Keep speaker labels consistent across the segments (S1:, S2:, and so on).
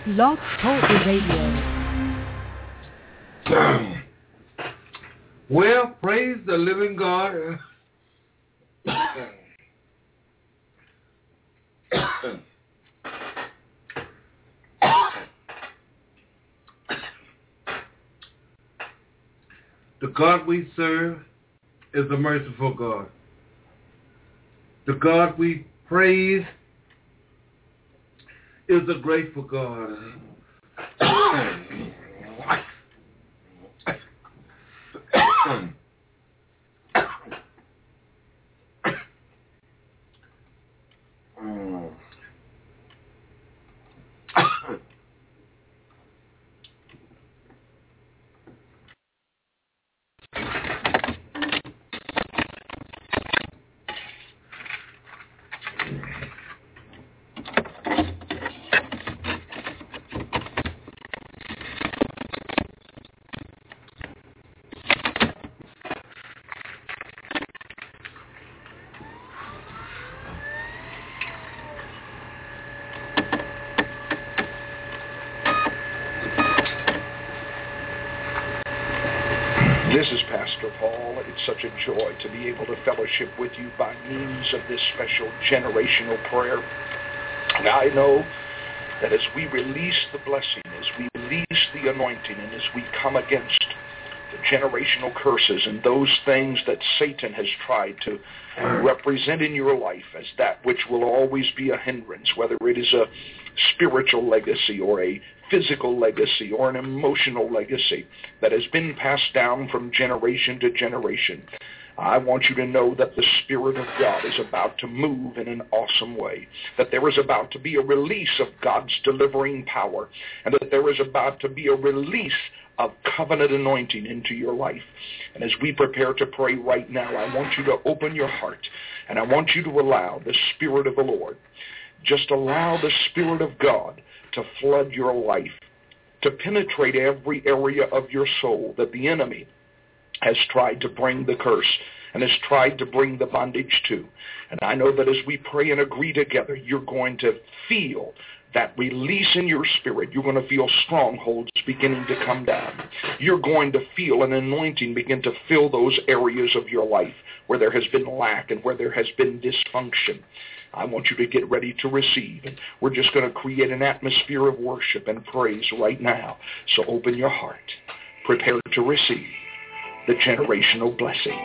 S1: Blog Talk Radio.
S2: Well, praise the living God. The God we serve is a merciful God. The God we praise is a grateful God.
S3: This is Pastor Paul. It's such a joy to be able to fellowship with you by means of this special generational prayer. And I know that as we release the blessing, as we release the anointing, and as we come against the generational curses and those things that Satan has tried to represent in your life as that which will always be a hindrance, whether it is a spiritual legacy or a physical legacy or an emotional legacy that has been passed down from generation to generation. I want you to know that the Spirit of God is about to move in an awesome way, that there is about to be a release of God's delivering power, and that there is about to be a release of covenant anointing into your life. And as we prepare to pray right now, I want you to open your heart, and I want you to allow the Spirit of the Lord, just allow the Spirit of God to flood your life, to penetrate every area of your soul that the enemy has tried to bring the curse and has tried to bring the bondage to. And I know that as we pray and agree together, you're going to feel that release in your spirit. You're going to feel strongholds beginning to come down. You're going to feel an anointing begin to fill those areas of your life where there has been lack and where there has been dysfunction. I want you to get ready to receive. And we're just going to create an atmosphere of worship and praise right now. So open your heart. Prepare to receive the generational blessing.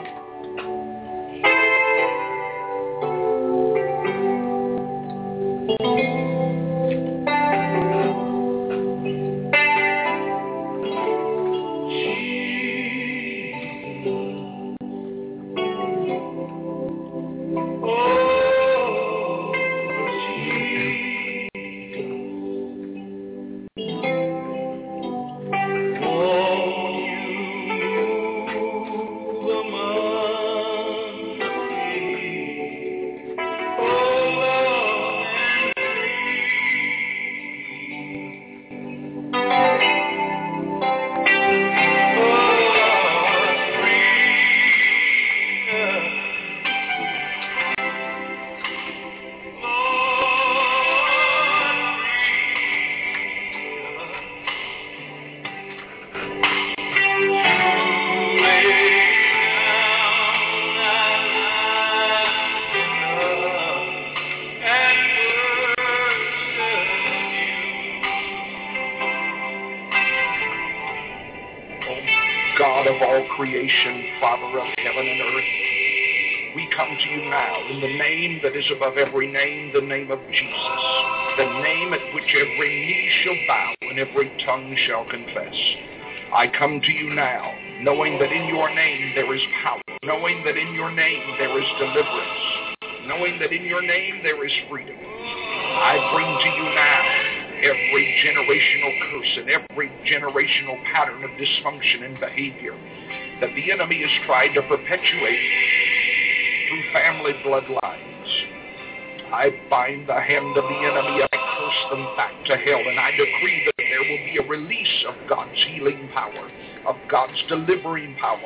S3: God of all creation, Father of heaven and earth, we come to you now in the name that is above every name, the name of Jesus, the name at which every knee shall bow and every tongue shall confess. I come to you now, knowing that in your name there is power, knowing that in your name there is deliverance, knowing that in your name there is freedom. I bring to you now every generational curse and every generational pattern of dysfunction and behavior that the enemy has tried to perpetuate through family bloodlines. I bind the hand of the enemy and I curse them back to hell, and I decree that there will be a release of God's healing power, of God's delivering power.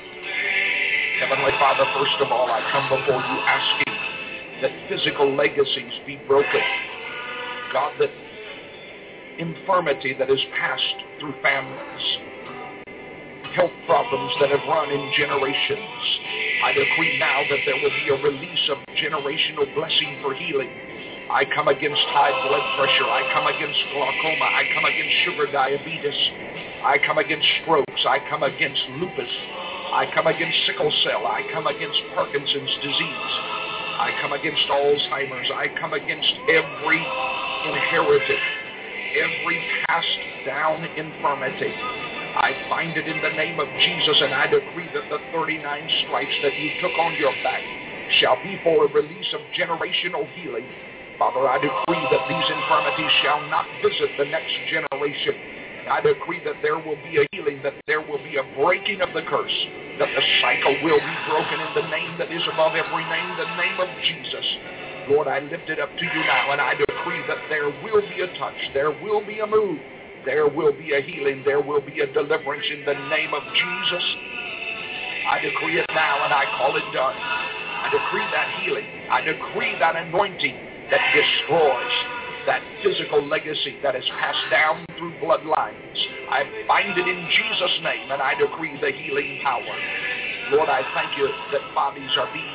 S3: Heavenly Father, first of all, I come before you asking that physical legacies be broken. God, that infirmity that has passed through families, health problems that have run in generations. I decree now that there will be a release of generational blessing for healing. I come against high blood pressure. I come against glaucoma. I come against sugar diabetes. I come against strokes. I come against lupus. I come against sickle cell. I come against Parkinson's disease. I come against Alzheimer's. I come against every inherited, every passed down infirmity. I bind it in the name of Jesus, and I decree that the 39 stripes that you took on your back shall be for a release of generational healing. Father, I decree that these infirmities shall not visit the next generation. And I decree that there will be a healing, that there will be a breaking of the curse, that the cycle will be broken in the name that is above every name, the name of Jesus. Lord, I lift it up to you now, and I decree that there will be a touch, there will be a move, there will be a healing, there will be a deliverance in the name of Jesus. I decree it now, and I call it done. I decree that healing. I decree that anointing that destroys that physical legacy that is passed down through bloodlines. I bind it in Jesus' name, and I decree the healing power. Lord, I thank you that bodies are being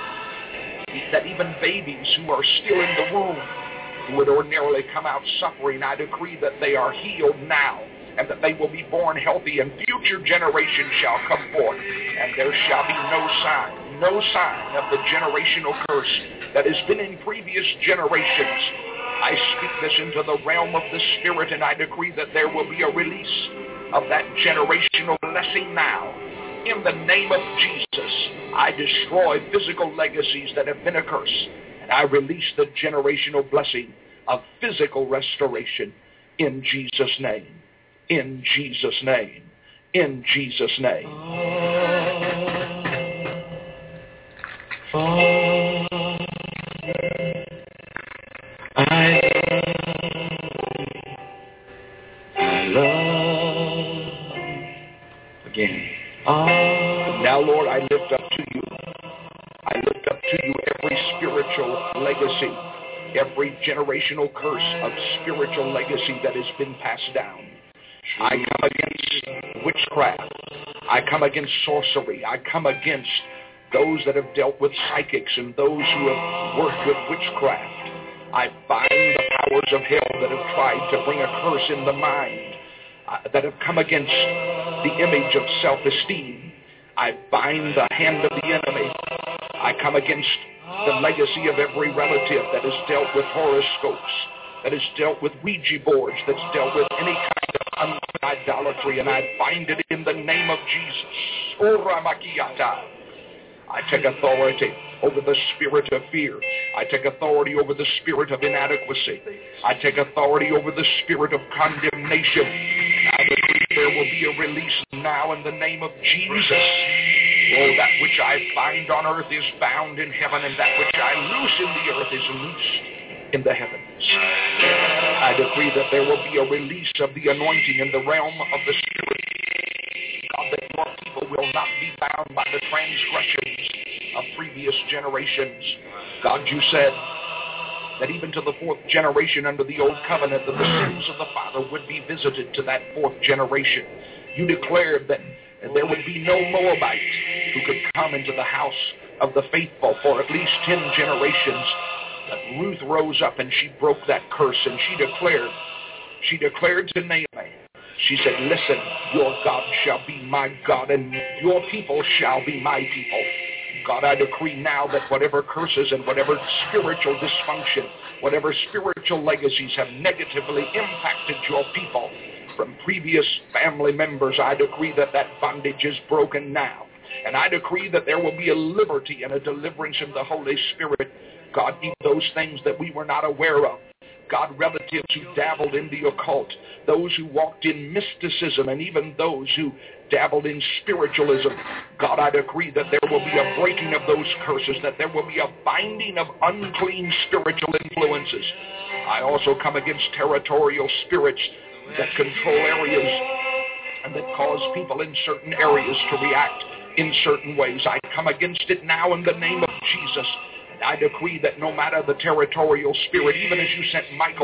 S3: healed, that even babies who are still in the womb, who would ordinarily come out suffering, I decree that they are healed now, and that they will be born healthy, and future generations shall come forth, and there shall be no sign of the generational curse that has been in previous generations. I speak this into the realm of the Spirit, and I decree that there will be a release of that generational blessing now. In the name of Jesus, I destroy physical legacies that have been a curse, and I release the generational blessing of physical restoration in Jesus' name. In Jesus' name. In Jesus' name. Now, Lord, I lift up to you. I lift up to you every spiritual legacy, every generational curse of spiritual legacy that has been passed down. I come against witchcraft. I come against sorcery. I come against those that have dealt with psychics and those who have worked with witchcraft. I bind the powers of hell that have tried to bring a curse in the mind, that have come against the image of self-esteem. I bind the hand of the enemy. I come against the legacy of every relative that has dealt with horoscopes, that has dealt with Ouija boards, that's dealt with any kind of idolatry, and I bind it in the name of Jesus. I take authority over the spirit of fear. I take authority over the spirit of inadequacy. I take authority over the spirit of condemnation. I decree there will be a release now in the name of Jesus. Oh, that which I bind on earth is bound in heaven, and that which I loose in the earth is loosed in the heavens. I decree that there will be a release of the anointing in the realm of the Spirit. God, that your people will not be bound by the transgressions of previous generations. God, you said that even to the fourth generation under the old covenant, that the sins of the father would be visited to that fourth generation. You declared that there would be no Moabite who could come into the house of the faithful for at least 10 generations. But Ruth rose up and she broke that curse, and she declared to Naomi, she said, listen, your God shall be my God, and your people shall be my people. God, I decree now that whatever curses and whatever spiritual dysfunction, whatever spiritual legacies have negatively impacted your people from previous family members, I decree that that bondage is broken now. And I decree that there will be a liberty and a deliverance in the Holy Spirit. God, even those things that we were not aware of. God, relatives who dabbled in the occult, those who walked in mysticism, and even those who dabbled in spiritualism. God, I decree that there will be a breaking of those curses, that there will be a binding of unclean spiritual influences. I also come against territorial spirits that control areas and that cause people in certain areas to react in certain ways. I come against it now in the name of Jesus. I decree that no matter the territorial spirit, even as you sent Michael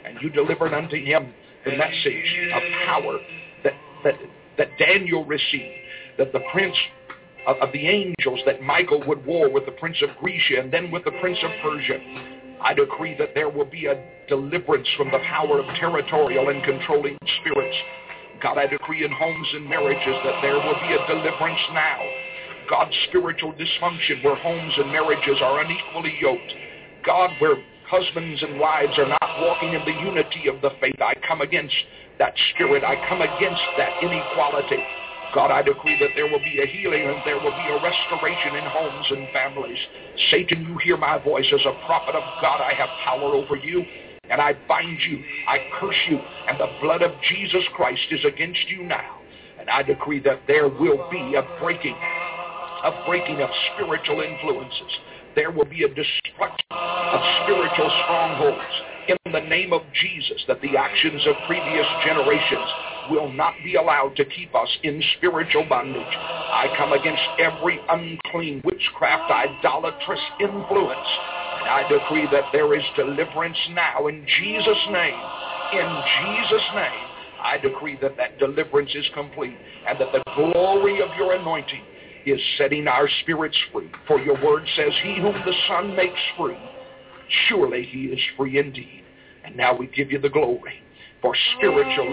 S3: and you delivered unto him the message of power that Daniel received, that the prince of the angels, that Michael would war with the prince of Grecia and then with the prince of Persia. I decree that there will be a deliverance from the power of territorial and controlling spirits. God, I decree in homes and marriages that there will be a deliverance now. God's spiritual dysfunction where homes and marriages are unequally yoked. God, where husbands and wives are not walking in the unity of the faith, I come against that spirit. I come against that inequality. God, I decree that there will be a healing and there will be a restoration in homes and families. Satan, you hear my voice. As a prophet of God, I have power over you, and I bind you, I curse you, and the blood of Jesus Christ is against you now. And I decree that there will be a breaking of spiritual influences. There will be a destruction of spiritual strongholds in the name of Jesus, that the actions of previous generations will not be allowed to keep us in spiritual bondage. I come against every unclean witchcraft, idolatrous influence, and I decree that there is deliverance now in Jesus' name. In Jesus' name, I decree that that deliverance is complete and that the glory of your anointing is setting our spirits free. For your word says, he whom the Son makes free, surely he is free indeed. And now we give you the glory for spiritual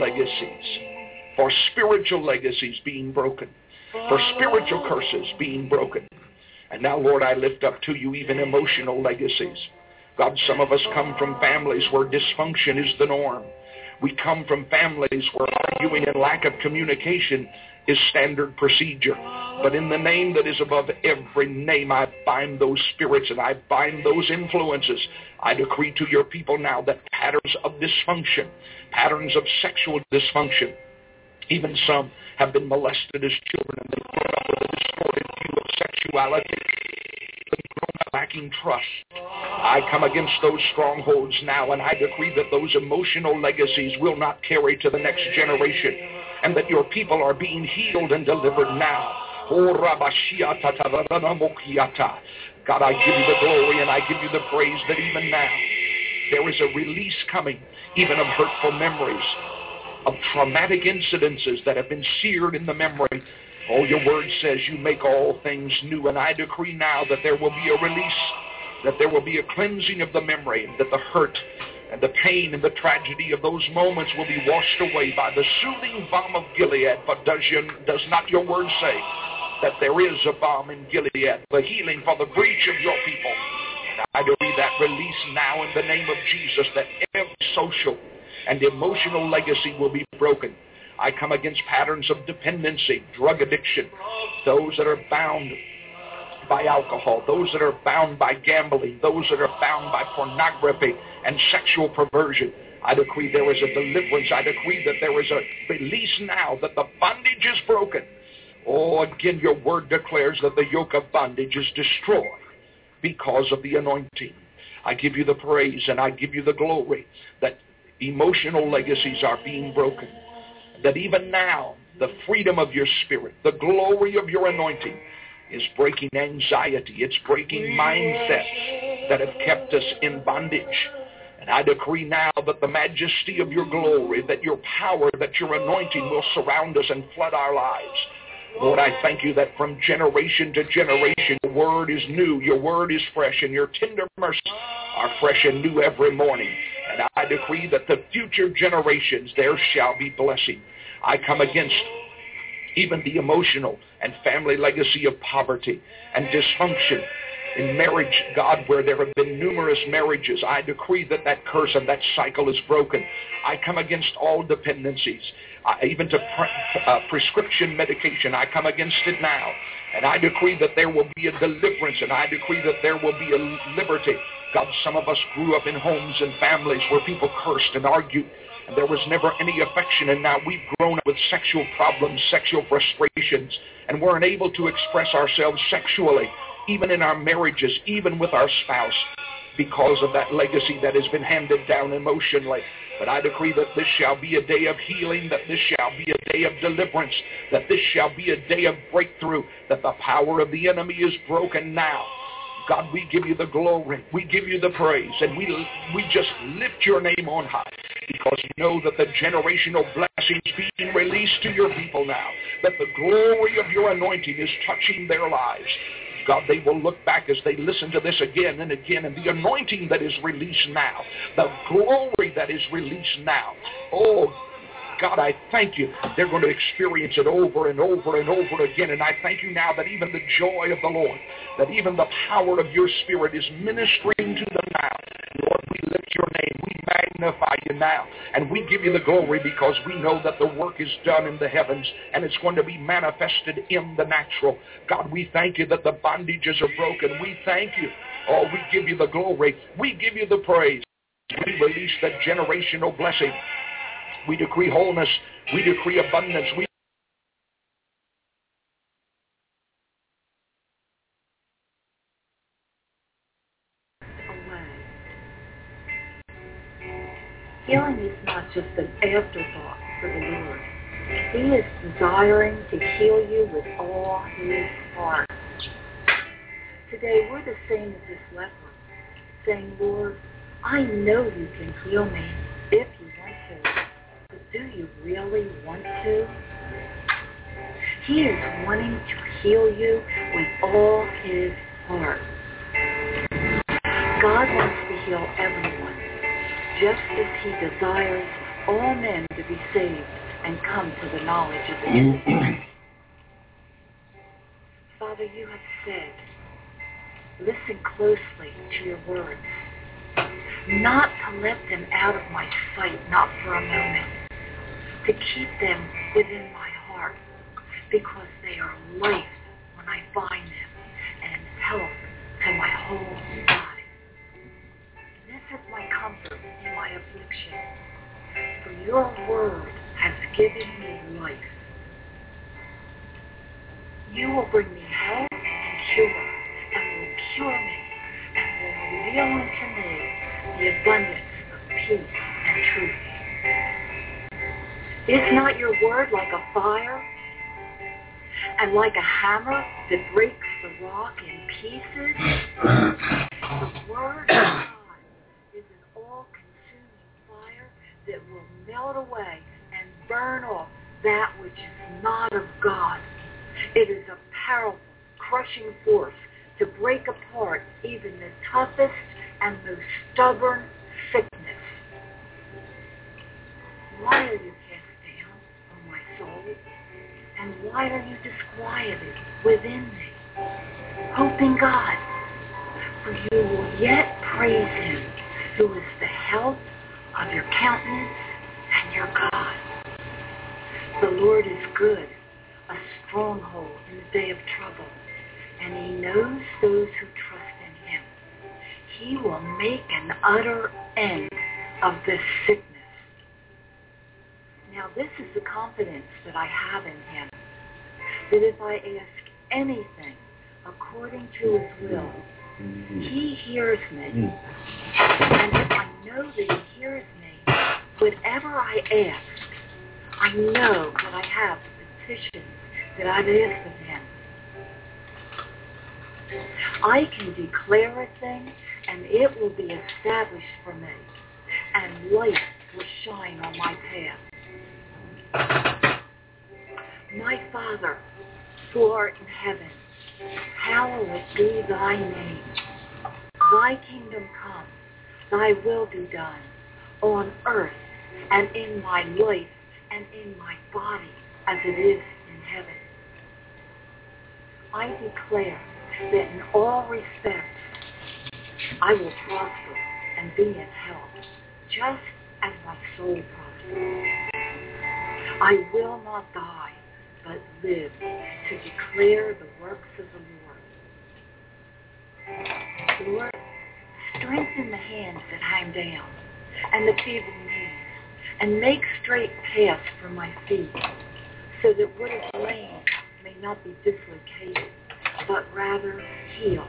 S3: legacies being broken, for spiritual curses being broken. And now, Lord, I lift up to you even emotional legacies. God, some of us come from families where dysfunction is the norm. We come from families where arguing and lack of communication is standard procedure. But in the name that is above every name, I bind those spirits and I bind those influences. I decree to your people now that patterns of dysfunction, patterns of sexual dysfunction, even some have been molested as children and they've grown up with a distorted view of sexuality, they've grown up lacking trust. I come against those strongholds now, and I decree that those emotional legacies will not carry to the next generation, and that your people are being healed and delivered now. God, I give you the glory and I give you the praise that even now there is a release coming, even of hurtful memories, of traumatic incidences that have been seared in the memory. Oh, your word says you make all things new, and I decree now that there will be a release, that there will be a cleansing of the memory, that the hurt and the pain and the tragedy of those moments will be washed away by the soothing balm of Gilead. But does not your word say that there is a balm in Gilead, the healing for the breach of your people? And I decree that release now in the name of Jesus, that every social and emotional legacy will be broken. I come against patterns of dependency, drug addiction, those that are bound by alcohol, those that are bound by gambling, those that are bound by pornography and sexual perversion. I decree there is a deliverance. I decree that there is a release now, that the bondage is broken. Oh, again, your word declares that the yoke of bondage is destroyed because of the anointing. I give you the praise and I give you the glory that emotional legacies are being broken, that even now the freedom of your spirit, the glory of your anointing is breaking anxiety. It's breaking mindsets that have kept us in bondage. And I decree now that the majesty of your glory, that your power, that your anointing will surround us and flood our lives. Lord, I thank you that from generation to generation, your word is new, your word is fresh, and your tender mercies are fresh and new every morning. And I decree that the future generations, there shall be blessing. I come against even the emotional and family legacy of poverty and dysfunction in marriage, God, where there have been numerous marriages. I decree that that curse and that cycle is broken. I come against all dependencies, even to prescription medication. I come against it now. And I decree that there will be a deliverance, and I decree that there will be a liberty. God, some of us grew up in homes and families where people cursed and argued, and there was never any affection, and now we've grown up with sexual problems, sexual frustrations, and we're unable to express ourselves sexually, even in our marriages, even with our spouse, because of that legacy that has been handed down emotionally. But I decree that this shall be a day of healing, that this shall be a day of deliverance, that this shall be a day of breakthrough, that the power of the enemy is broken now. God, we give you the glory. We give you the praise. And we just lift your name on high because we know that the generational blessings being released to your people now, that the glory of your anointing is touching their lives. God, they will look back as they listen to this again and again, and the anointing that is released now, the glory that is released now. Oh, God, I thank you. They're going to experience it over and over and over again. And I thank you now that even the joy of the Lord, that even the power of your Spirit is ministering to them now. Lord, we lift your name. We magnify you now. And we give you the glory because we know that the work is done in the heavens and it's going to be manifested in the natural. God, we thank you that the bondages are broken. We thank you. Oh, we give you the glory. We give you the praise. We release that generational blessing. We decree wholeness. We decree abundance.
S4: Healing is not just an afterthought for the Lord. He is desiring to heal you with all his heart. Today, we're the same as this leper, saying, Lord, I know you can heal me if you want to. But do you really want to? He is wanting to heal you with all his heart. God wants to heal everyone, just as he desires all men to be saved and come to the knowledge of the truth. Father, you have said, listen closely to your words, not to let them out of my sight, not for a moment, to keep them within my heart, because they are life when I find them and health to my whole body. This is my comfort in my affliction, for your word has given me life. You will bring me health and cure, and will cure me, and will reveal unto me the abundance of peace and truth. Is not your word like a fire and like a hammer that breaks the rock in pieces? The word of God is an all-consuming fire that will melt away and burn off that which is not of God. It is a powerful, crushing force to break apart even the toughest and most stubborn sickness. Why are you cast down, O my soul? And why are you disquieted within me? Hope in God, for you will yet praise him, who is the health of your countenance and your God. The Lord is good, a stronghold in the day of trouble, and he knows those who trust in him. He will make an utter end of this sickness. Now this is the confidence that I have in him, that if I ask anything according to his will, he hears me. And if I know that he hears me, whatever I ask, I know that I have the petitions that I've asked of him. I can declare a thing, and it will be established for me, and light will shine on my path. My Father, who art in heaven, hallowed be thy name. Thy kingdom come, thy will be done, on earth and in my life and in my body as it is in heaven. I declare that in all respects I will prosper and be in health, just as my soul prospers. I will not die, but live to declare the works of the Lord. Lord, strengthen the hands that hang down and the feeble knees, and make straight paths for my feet, so that what is lame may not be dislocated, but rather healed.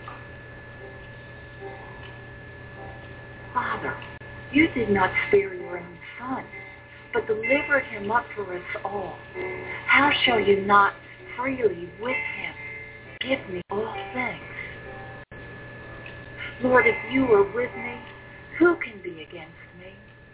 S4: Father, you did not spare your own Son, but delivered him up for us all. How shall you not freely with him give me all things? Lord, if you are with me, who can be against me?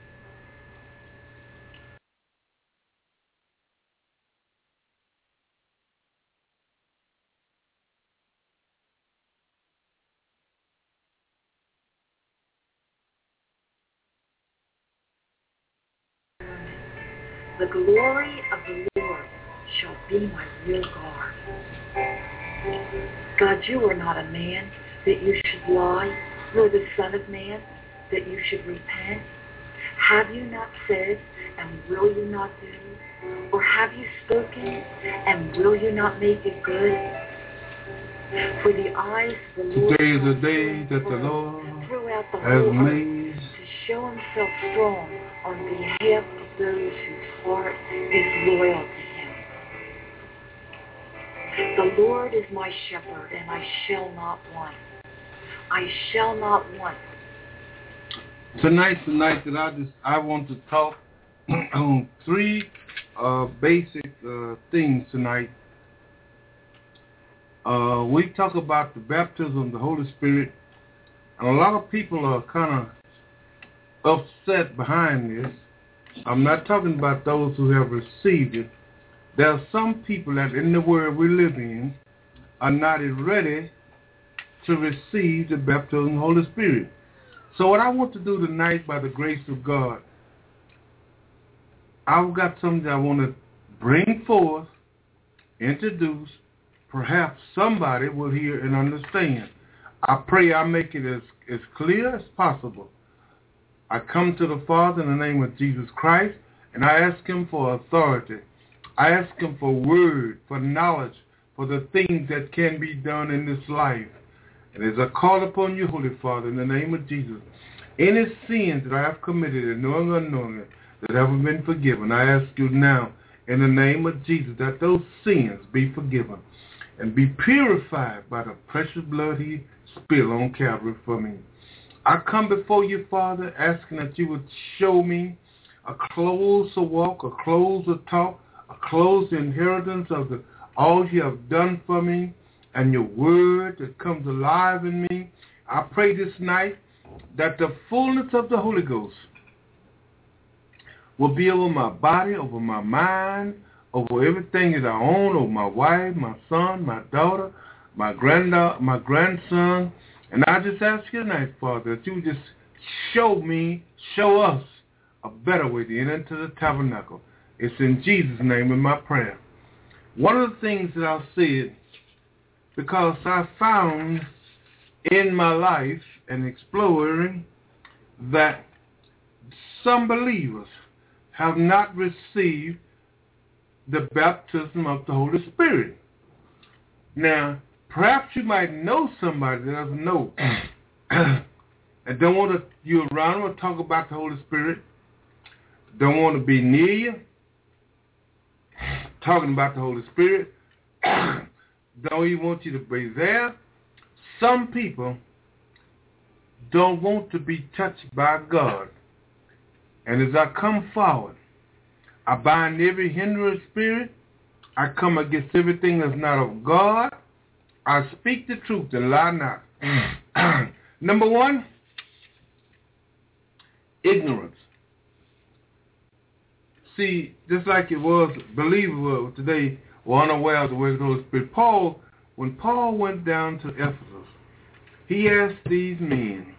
S4: The glory of the Lord shall be my rear guard. God, you are not a man that you should lie, nor the Son of Man that you should repent. Have you not said, and will you not do? Or have you spoken, and will you not make it good? For the eyes of the Lord
S2: today is the day that the Lord
S4: throughout the
S2: has
S4: whole earth
S2: made.
S4: to show himself strong on behalf of those whose heart is loyal to him. The Lord is my shepherd, and I shall not want. I shall not want.
S2: Tonight that I want to talk on three basic things tonight. We talk about the baptism of the Holy Spirit, and a lot of people are kind of upset behind this. I'm not talking about those who have received it. There are some people that in the world we live in are not ready to receive the baptism of the Holy Spirit. So what I want to do tonight, by the grace of God, I've got something I want to bring forth, introduce. Perhaps somebody will hear and understand. I pray I make it as clear as possible. I come to the Father in the name of Jesus Christ, and I ask him for authority. I ask him for word, for knowledge, for the things that can be done in this life. And as I call upon you, Holy Father, in the name of Jesus, any sins that I have committed, knowing or unknowingly, that haven't been forgiven, I ask you now, in the name of Jesus, that those sins be forgiven and be purified by the precious blood he spilled on Calvary for me. I come before you, Father, asking that you would show me a closer walk, a closer talk, a closer inheritance of all you have done for me, and your word that comes alive in me. I pray this night that the fullness of the Holy Ghost will be over my body, over my mind, over everything that I own, over my wife, my son, my daughter, my grandson. And I just ask you tonight, Father, that you just show us a better way to enter into the tabernacle. It's in Jesus' name in my prayer. One of the things that I said, because I found in my life and exploring that some believers have not received the baptism of the Holy Spirit. Now, perhaps you might know somebody that doesn't know and don't want you around or talk about the Holy Spirit, don't want to be near you, talking about the Holy Spirit, don't even want you to be there. Some people don't want to be touched by God. And as I come forward, I bind every hindering spirit. I come against everything that's not of God. I speak the truth and lie not. Number one, ignorance. See, just like it was, believers today were unaware of the way of the Holy Spirit. When Paul went down to Ephesus, he asked these men,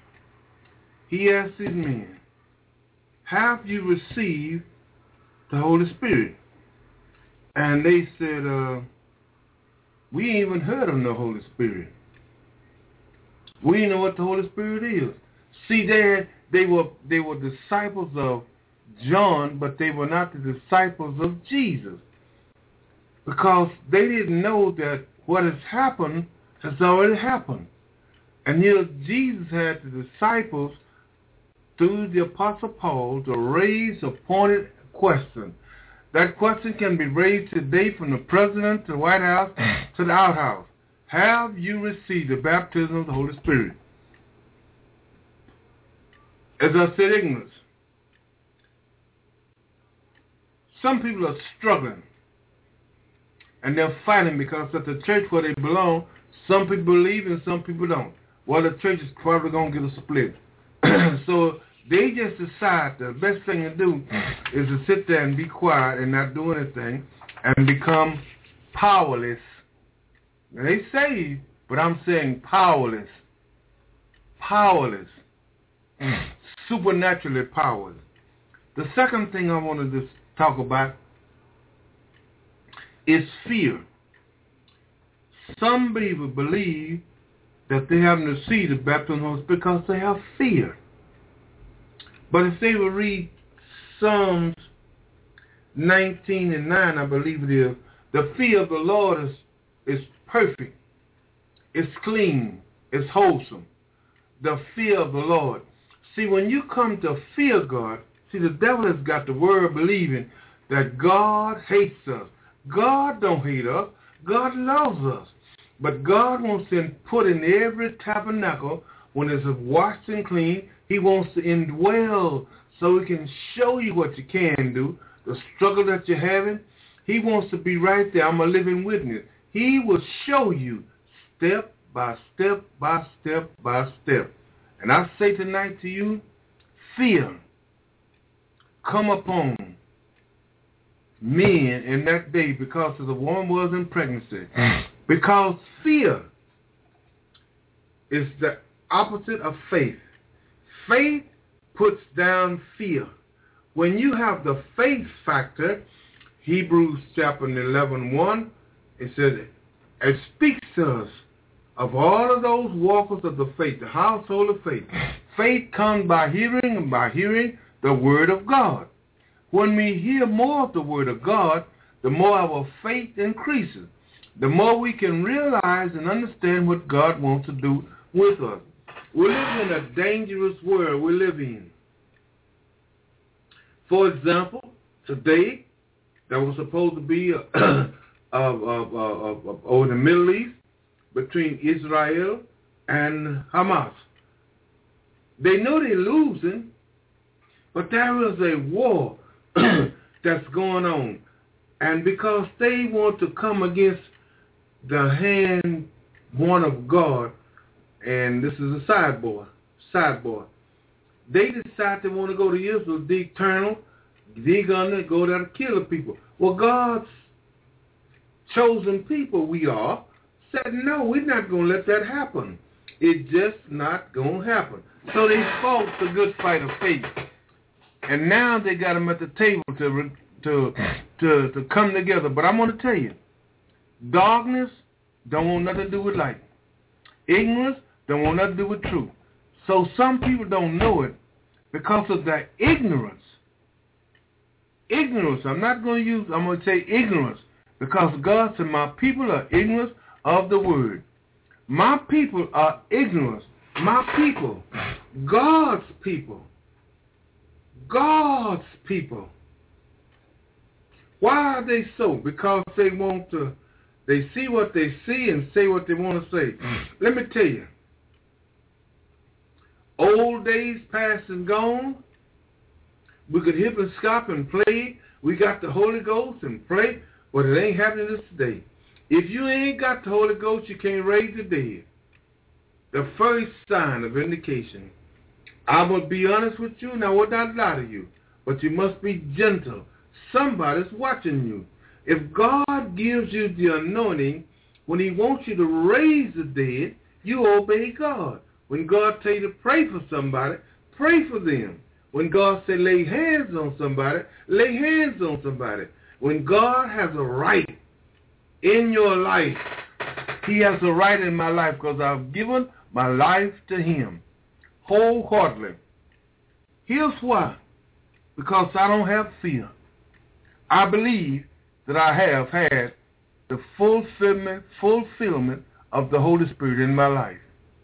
S2: have you received the Holy Spirit? And they said, we ain't even heard of no Holy Spirit. We didn't know what the Holy Spirit is. See, they were disciples of John, but they were not the disciples of Jesus, because they didn't know that what has happened has already happened. And here Jesus had the disciples, through the Apostle Paul, to raise a pointed question. That question can be raised today from the president to the White House to the outhouse. Have you received the baptism of the Holy Spirit? As I said, ignorance. Some people are struggling, and they're fighting because at the church where they belong, some people believe and some people don't. well, the church is probably going to get a split. So they just decide the best thing to do is to sit there and be quiet and not do anything and become powerless. Now, they say, but I'm saying powerless. Powerless. Supernaturally powerless. The second thing I want to just talk about is fear. Some people believe that they haven't received the baptism because they have fear. But if they will read Psalms 19:9, I believe it is, the fear of the Lord is perfect. It's clean. It's wholesome. The fear of the Lord. See, when you come to fear God, see, the devil has got the word believing that God hates us. God don't hate us. God loves us. But God wants to put in every tabernacle, when it's washed and clean, he wants to indwell so he can show you what you can do, the struggle that you're having. He wants to be right there. I'm a living witness. He will show you step by step by step by step. And I say tonight to you, fear come upon men in that day because of the woman was in pregnancy. Because fear is the opposite of faith. Faith puts down fear. When you have the faith factor, Hebrews chapter 11:1, it says, it speaks to us of all of those walkers of the faith, the household of faith. Faith comes by hearing, and by hearing the word of God. When we hear more of the word of God, the more our faith increases. The more we can realize and understand what God wants to do with us. We live in a dangerous world we live in. For example, today, there was supposed to be over the Middle East between Israel and Hamas. They know they're losing, but there is a war that's going on. And because they want to come against the hand one of God, and this is a sidebar, they decide they want to go to Israel, the eternal, they're going to go there to kill the people. Well, God's chosen people, we are, said, no, we're not going to let that happen. It's just not going to happen. So they fought the good fight of faith. And now they got them at the table to come together. But I'm going to tell you, darkness don't want nothing to do with light. Ignorance don't want nothing to do with truth. So some people don't know it because of their ignorance. Ignorance, I'm going to say ignorance, because God said my people are ignorant of the word. My people are ignorant. My people, God's people. God's people. Why are they so? Because they want to, they see what they see and say what they want to say. Let me tell you, old days past and gone, we could hip and skop and play. We got the Holy Ghost and pray, but it ain't happening this day. If you ain't got the Holy Ghost, you can't raise the dead. The first sign of indication. I will be honest with you, and I will not lie to you, but you must be gentle. Somebody's watching you. If God gives you the anointing, when he wants you to raise the dead, you obey God. When God tells you to pray for somebody, pray for them. When God says lay hands on somebody, lay hands on somebody. When God has a right in your life, he has a right in my life because I've given my life to him wholeheartedly. Here's why. Because I don't have fear. I believe that I have had the fulfillment of the Holy Spirit in my life.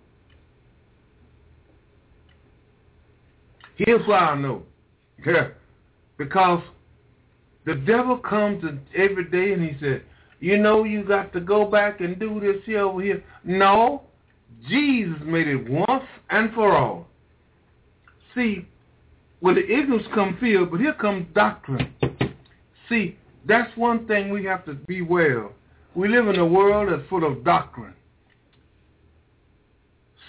S2: Here's why I know. Because the devil comes every day and he said, you know, you got to go back and do this here over here. No, Jesus made it once and for all. See, when the ignorance comes fear, but here comes doctrine. See, that's one thing we have to beware of. We live in a world that's full of doctrine.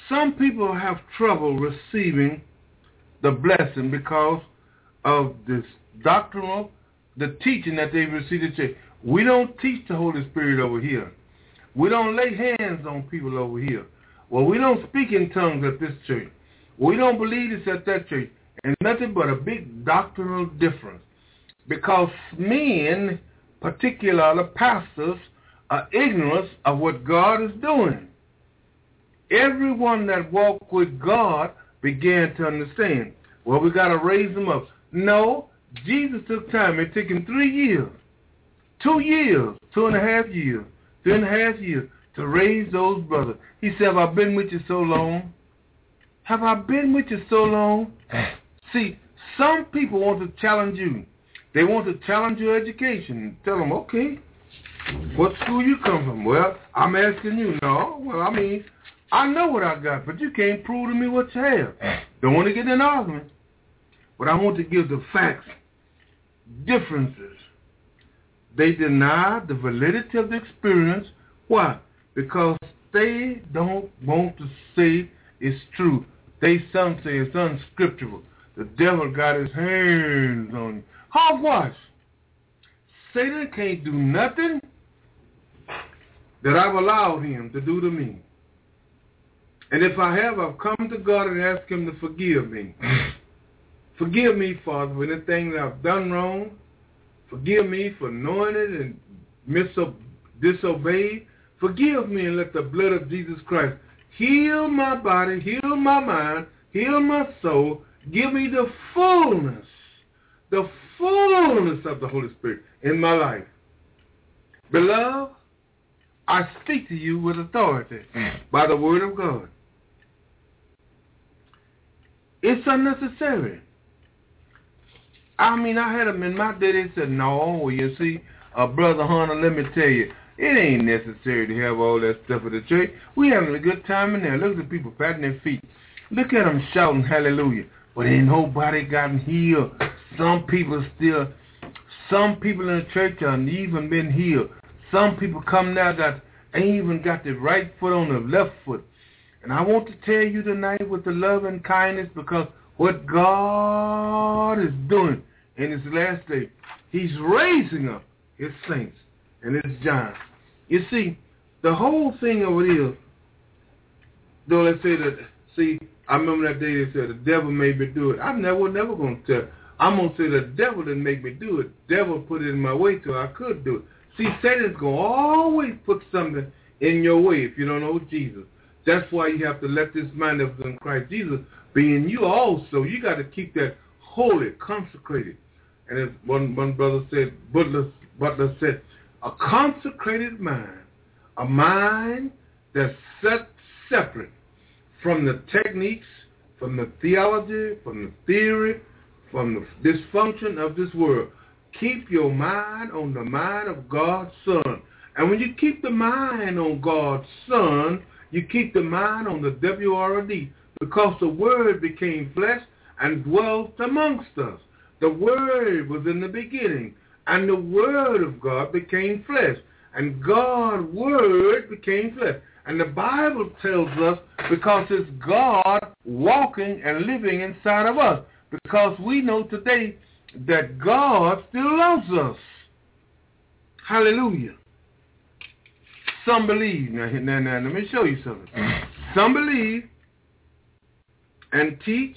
S2: some people have trouble receiving the blessing because of this doctrinal, the teaching that they received in church. We don't teach the Holy Spirit over here. We don't lay hands on people over here. Well, we don't speak in tongues at this church. We don't believe this at that church. And nothing but a big doctrinal difference. Because men, particularly pastors, are ignorant of what God is doing. Everyone that walked with God began to understand. Well, we got to raise them up. No, Jesus took time. It took him 3 years, 2 years, 2.5 years, 3.5 years to raise those brothers. He said, have I been with you so long? Have I been with you so long? See, some people want to challenge you. They want to challenge your education. Tell them, okay, what school you come from? Well, I'm asking you. No, well, I mean, I know what I got, but you can't prove to me what you have. Don't want to get in an argument. But I want to give the facts, differences. They deny the validity of the experience. Why? Because they don't want to say it's true. Some say it's unscriptural. The devil got his hands on you. Hogwash. Satan can't do nothing that I've allowed him to do to me. And if I have, I've come to God and asked him to forgive me. Forgive me, Father, for anything that I've done wrong. Forgive me for knowing it and disobeyed. Forgive me and let the blood of Jesus Christ heal my body, heal my mind, heal my soul. Give me the fullness of the Holy Spirit in my life. Beloved, I speak to you with authority by the word of God. It's unnecessary. I mean, I had them in my day. They said, no, well, you see, Brother Hunter, let me tell you, it ain't necessary to have all that stuff at the church. We having a good time in there. Look at the people patting their feet. Look at them shouting hallelujah. But ain't nobody gotten healed. Some people in the church haven't even been healed. Some people come now that ain't even got the right foot on the left foot. And I want to tell you tonight with the love and kindness, because what God is doing in his last day, he's raising up his saints and his giants. You see, the whole thing of it is, though let's say that, see, I remember that day they said the devil made me do it. I'm never going to tell. I'm going to say the devil didn't make me do it. The devil put it in my way so I could do it. See, Satan's going to always put something in your way if you don't know Jesus. That's why you have to let this mind that was in Christ Jesus be in you also. You got to keep that holy, consecrated. And as one brother said, Butler said, a consecrated mind, a mind that's set separate from the techniques, from the theology, from the theory, from the dysfunction of this world. Keep your mind on the mind of God's Son. And when you keep the mind on God's Son, you keep the mind on the W-R-O-D, because the Word became flesh and dwelt amongst us. The Word was in the beginning, and the Word of God became flesh, and God's Word became flesh. And the Bible tells us because it's God walking and living inside of us, because we know today that God still loves us. Hallelujah. Some believe. Now, let me show you something. Some believe and teach.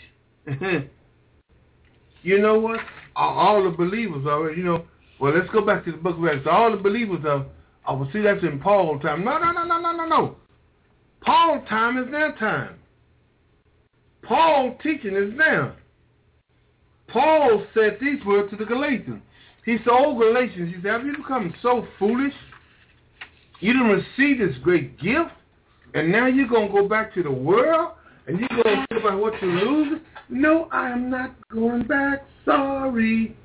S2: You know what? All the believers are, well, let's go back to the book of Acts. All the believers are, well, see, that's in Paul's time. No. Paul's time is their time. Paul's teaching is now. Paul said these words to the Galatians. He said, oh, Galatians, he said, have you become so foolish? You didn't receive this great gift, and now you're going to go back to the world, and you're going to think about what you're losing? No, I am not going back. Sorry.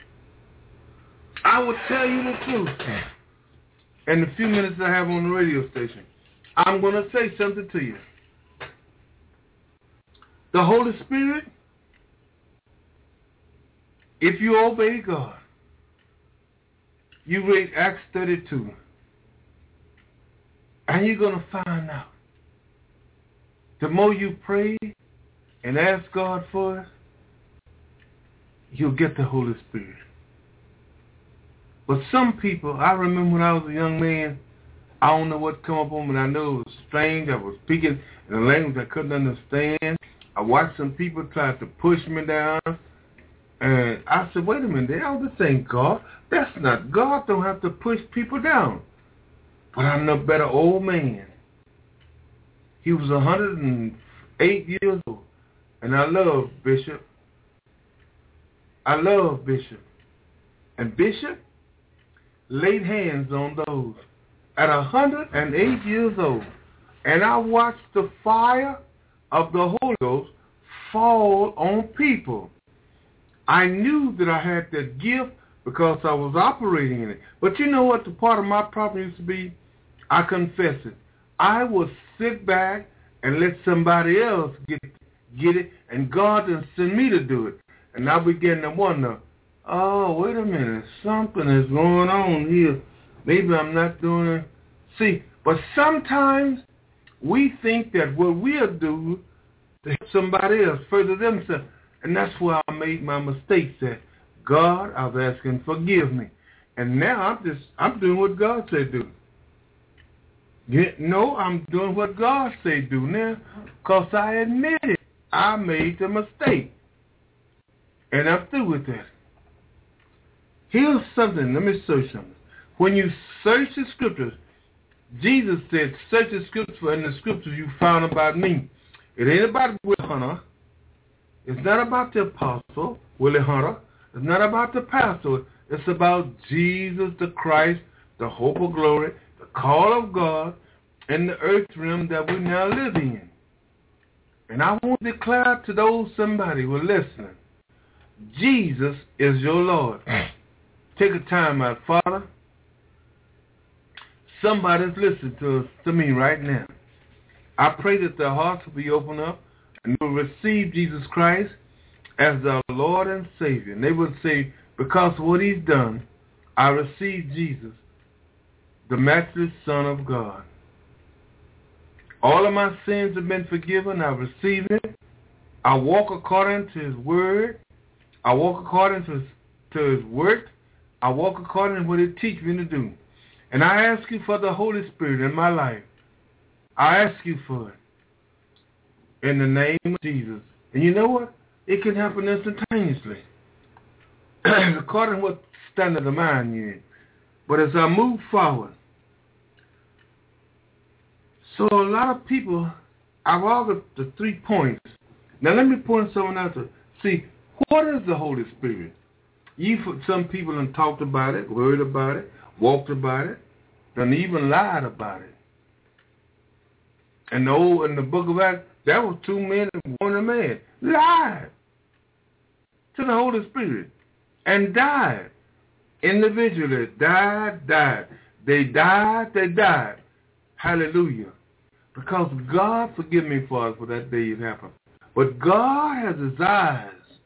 S2: I will tell you the truth. In the few minutes I have on the radio station, I'm going to say something to you. The Holy Spirit, if you obey God, you read Acts 32, and you're going to find out the more you pray and ask God for it, you'll get the Holy Spirit. But some people, I remember when I was a young man, I don't know what come up on me, but I know it was strange. I was speaking in a language I couldn't understand. I watched some people try to push me down. And I said, wait a minute, this ain't God. That's not God. Don't have to push people down. But I'm no better old man. He was 108 years old. And I love Bishop. And Bishop laid hands on those at 108 years old. And I watched the fire of the Holy Ghost fall on people. I knew that I had that gift because I was operating in it. But you know what the part of my problem used to be? I confess it. I would sit back and let somebody else get it, and God didn't send me to do it. And I began to wonder, oh, wait a minute, something is going on here. Maybe I'm not doing it. See, but sometimes we think that what we'll do to help somebody else, further themselves. And that's where I made my mistakes at. God, I was asking, forgive me. And now I'm doing what God said do. No, I'm doing what God said do now because I admitted I made the mistake. And I'm through with that. Here's something. Let me show you something. When you search the scriptures, Jesus said, search the scriptures, for in the scriptures you found about me. It ain't about Willie Hunter. It's not about the apostle, Willie Hunter. It's not about the pastor. It's about Jesus the Christ, the hope of glory, the call of God, and the earth realm that we now live in. And I want to declare to those somebody who are listening, Jesus is your Lord. Take a time out, Father. Somebody's listening to me right now. I pray that their hearts will be opened up and they will receive Jesus Christ as their Lord and Savior. And they will say, because of what he's done, I receive Jesus, the matchless Son of God. All of my sins have been forgiven. I receive it. I walk according to his word. I walk according to his work. I walk according to what it teaches me to do. And I ask you for the Holy Spirit in my life. I ask you for it in the name of Jesus. And you know what? It can happen instantaneously according to what standard of mind you're in. But as I move forward, so a lot of people, I've all got the 3 points. Now let me point something out to see, what is the Holy Spirit? Some people have talked about it, heard about it, walked about it, and even lied about it. And in the book of Acts, that was 2 men and 1 man. Lied to the Holy Spirit and died. Individually, died. They died. Hallelujah. Because God, forgive me for that day it happened. But God has his eyes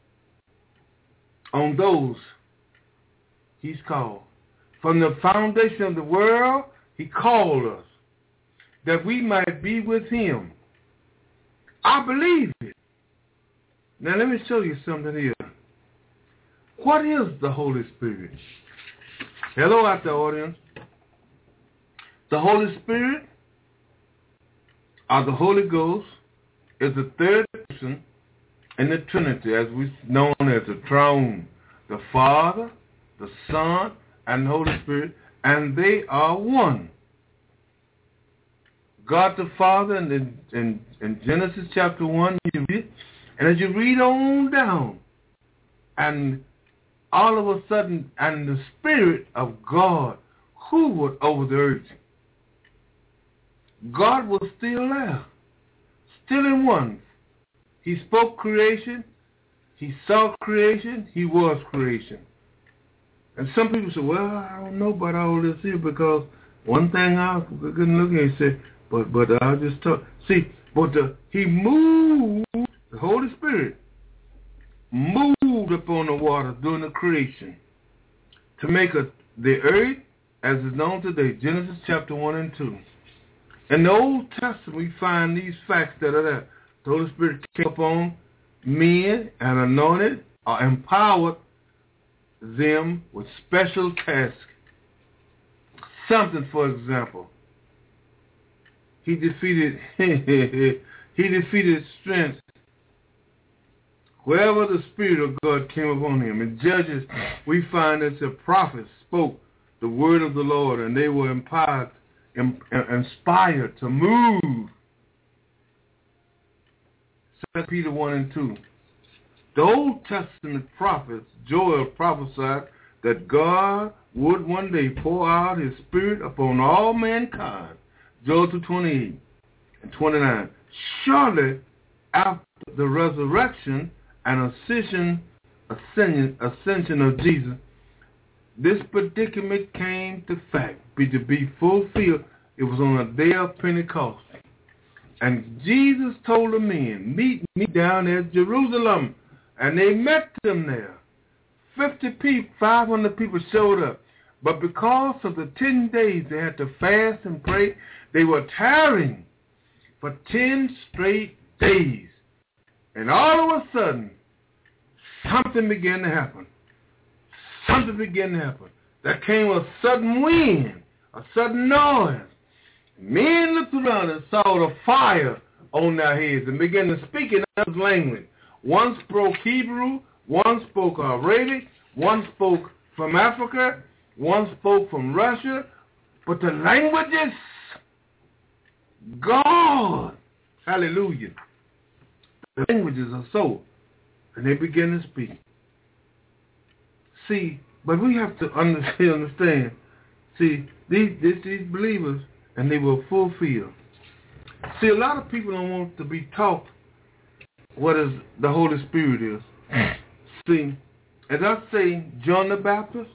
S2: on those he's called. From the foundation of the world, he called us that we might be with him. I believe it. Now let me show you something here. What is the Holy Spirit? Hello out the audience. The Holy Spirit, or the Holy Ghost, is the third person in the Trinity, as we known as the throne. The Father, the Son, and the Holy Spirit, and they are one. God the Father in Genesis chapter 1, you read, and as you read on down, and all of a sudden, and the Spirit of God hovered over the earth. God was still there, still in one. He spoke creation, he saw creation, he was creation. And some people say, well, I don't know about all this here, because one thing I couldn't look at and say, but I'll just talk. See, but he moved, the Holy Spirit moved upon the water during the creation to make the earth as is known today, Genesis chapter 1 and 2. In the Old Testament, we find these facts that are there. The Holy Spirit came upon men and anointed or empowered them with special tasks. Something, for example, he defeated strength wherever the Spirit of God came upon him. In Judges, we find that the prophets spoke the word of the Lord, and they were inspired to move. 2 Peter 1 and 2. The Old Testament prophets, Joel prophesied that God would one day pour out his Spirit upon all mankind. Joel 2:28 and 29. Shortly after the resurrection and ascension of Jesus, this predicament came to be fulfilled. It was on the day of Pentecost. And Jesus told the men, meet me down at Jerusalem. And they met them there. 500 people showed up. But because of the 10 days they had to fast and pray, they were tarrying for 10 straight days. And all of a sudden, something began to happen. There came a sudden wind, a sudden noise. Men looked around and saw the fire on their heads and began to speak in other language. One spoke Hebrew, one spoke Arabic, one spoke from Africa, one spoke from Russia. But the languages, God, hallelujah, the languages are so. And they began to speak. See, but we have to understand. See, these believers, and they will fulfill. See, a lot of people don't want to be taught what is the Holy Spirit is. See, as I say, John the Baptist,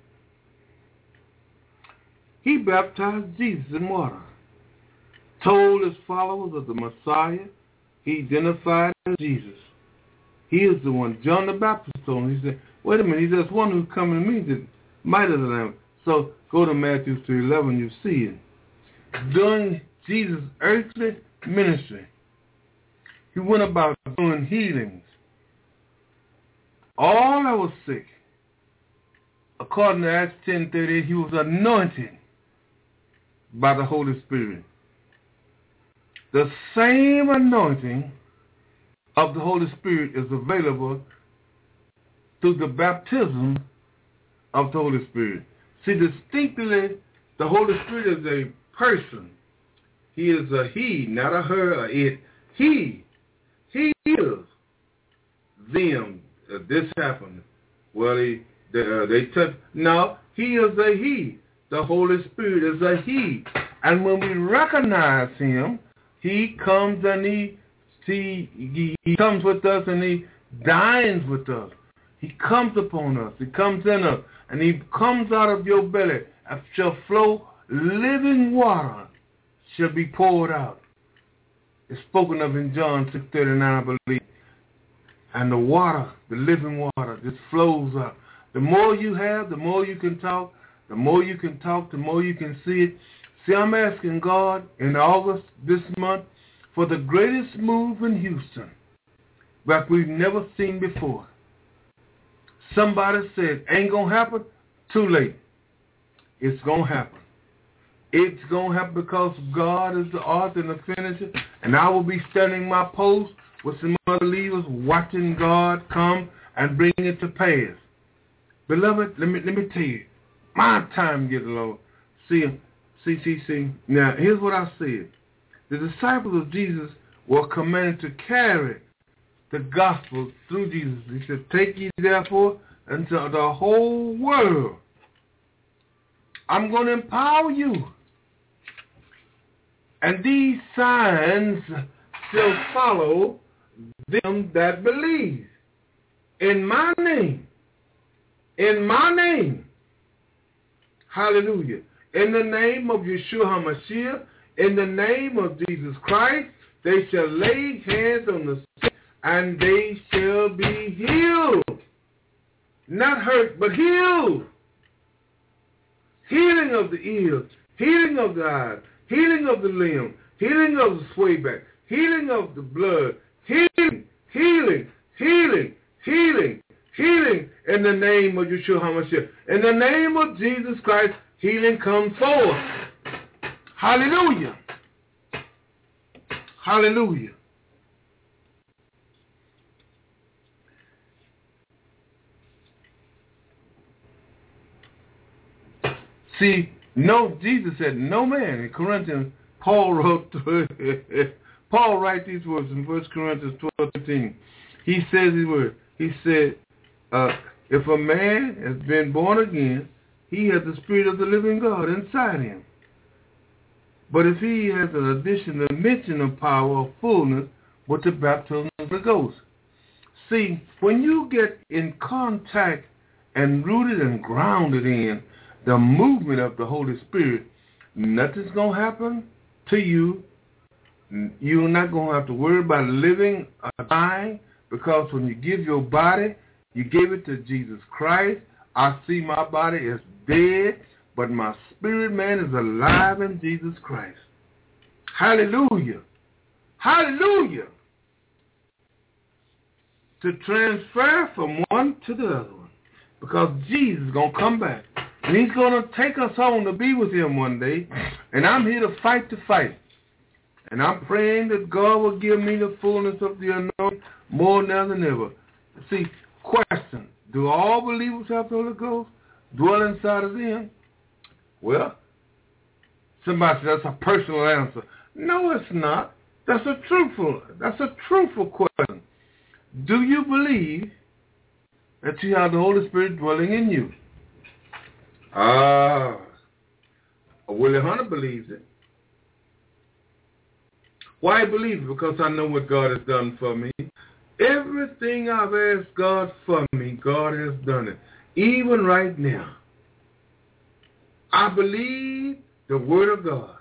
S2: he baptized Jesus in water. Told his followers of the Messiah, he identified as Jesus. He is the one. John the Baptist told him, he said, wait a minute, he says, one who's coming to me that might have the Lamb. So go to Matthew 3:11, you see it. During Jesus' earthly ministry, he went about doing healings. All that was sick, according to Acts 10:38, he was anointed by the Holy Spirit. The same anointing of the Holy Spirit is available through the baptism of the Holy Spirit. See, distinctly, the Holy Spirit is a person. He is a he, not a her or it. He is them. This happened. Well, they touch. No, he is a he. The Holy Spirit is a he. And when we recognize him, he comes and he comes with us and he dines with us. He comes upon us. He comes in us. And he comes out of your belly and shall flow living water shall be poured out. It's spoken of in John 6:39, I believe. And the water, the living water, just flows out. The more you have, the more you can talk. The more you can talk, the more you can see it. See, I'm asking God in August this month for the greatest move in Houston like we've never seen before. Somebody said, ain't going to happen? Too late. It's going to happen. It's going to happen because God is the author and the finisher, and I will be standing my post with some other believers watching God come and bring it to pass. Beloved, let me tell you, my time getting low. See. Now, here's what I said. The disciples of Jesus were commanded to carry the gospel through Jesus. He said, take ye therefore into the whole world. I'm going to empower you. And these signs shall follow them that believe. In my name. In my name. Hallelujah. In the name of Yeshua HaMashiach, in the name of Jesus Christ, they shall lay hands on the sick and they shall be healed. Not hurt, but healed. Healing of the ears, healing of the eyes, healing of the limb, healing of the sway back, healing of the blood, healing, healing, healing, healing, healing in the name of Yeshua HaMashiach. In the name of Jesus Christ, healing comes forth. Hallelujah. Hallelujah. See, no, Jesus said, no man. In Corinthians, Paul writes these words in 1 Corinthians 12:13. He says these words. He said, if a man has been born again, he has the Spirit of the living God inside him. But if he has an additional mention of power or fullness with the baptism of the Ghost. See, when you get in contact and rooted and grounded in the movement of the Holy Spirit, nothing's going to happen to you. You're not going to have to worry about living or dying, because when you give your body, you gave it to Jesus Christ. I see my body as dead, but my spirit man is alive in Jesus Christ. Hallelujah. Hallelujah. To transfer from one to the other one, because Jesus is going to come back. And he's going to take us home to be with him one day. And I'm here to fight the fight. And I'm praying that God will give me the fullness of the anointing more now than ever. See, question, do all believers have the Holy Ghost dwell inside of them? Well, somebody said that's a personal answer. No, it's not. That's a truthful question. Do you believe that you have the Holy Spirit dwelling in you? Willie Hunter believes it. Why I believe it? Because I know what God has done for me. Everything I've asked God for me, God has done it. Even right now. I believe the Word of God.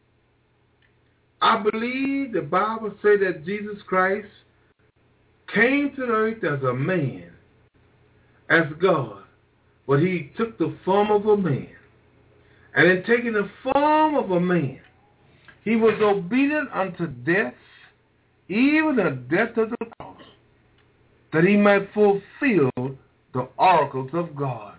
S2: I believe the Bible says that Jesus Christ came to the earth as a man, as God. But he took the form of a man. And in taking the form of a man, he was obedient unto death, even the death of the cross, that he might fulfill the oracles of God.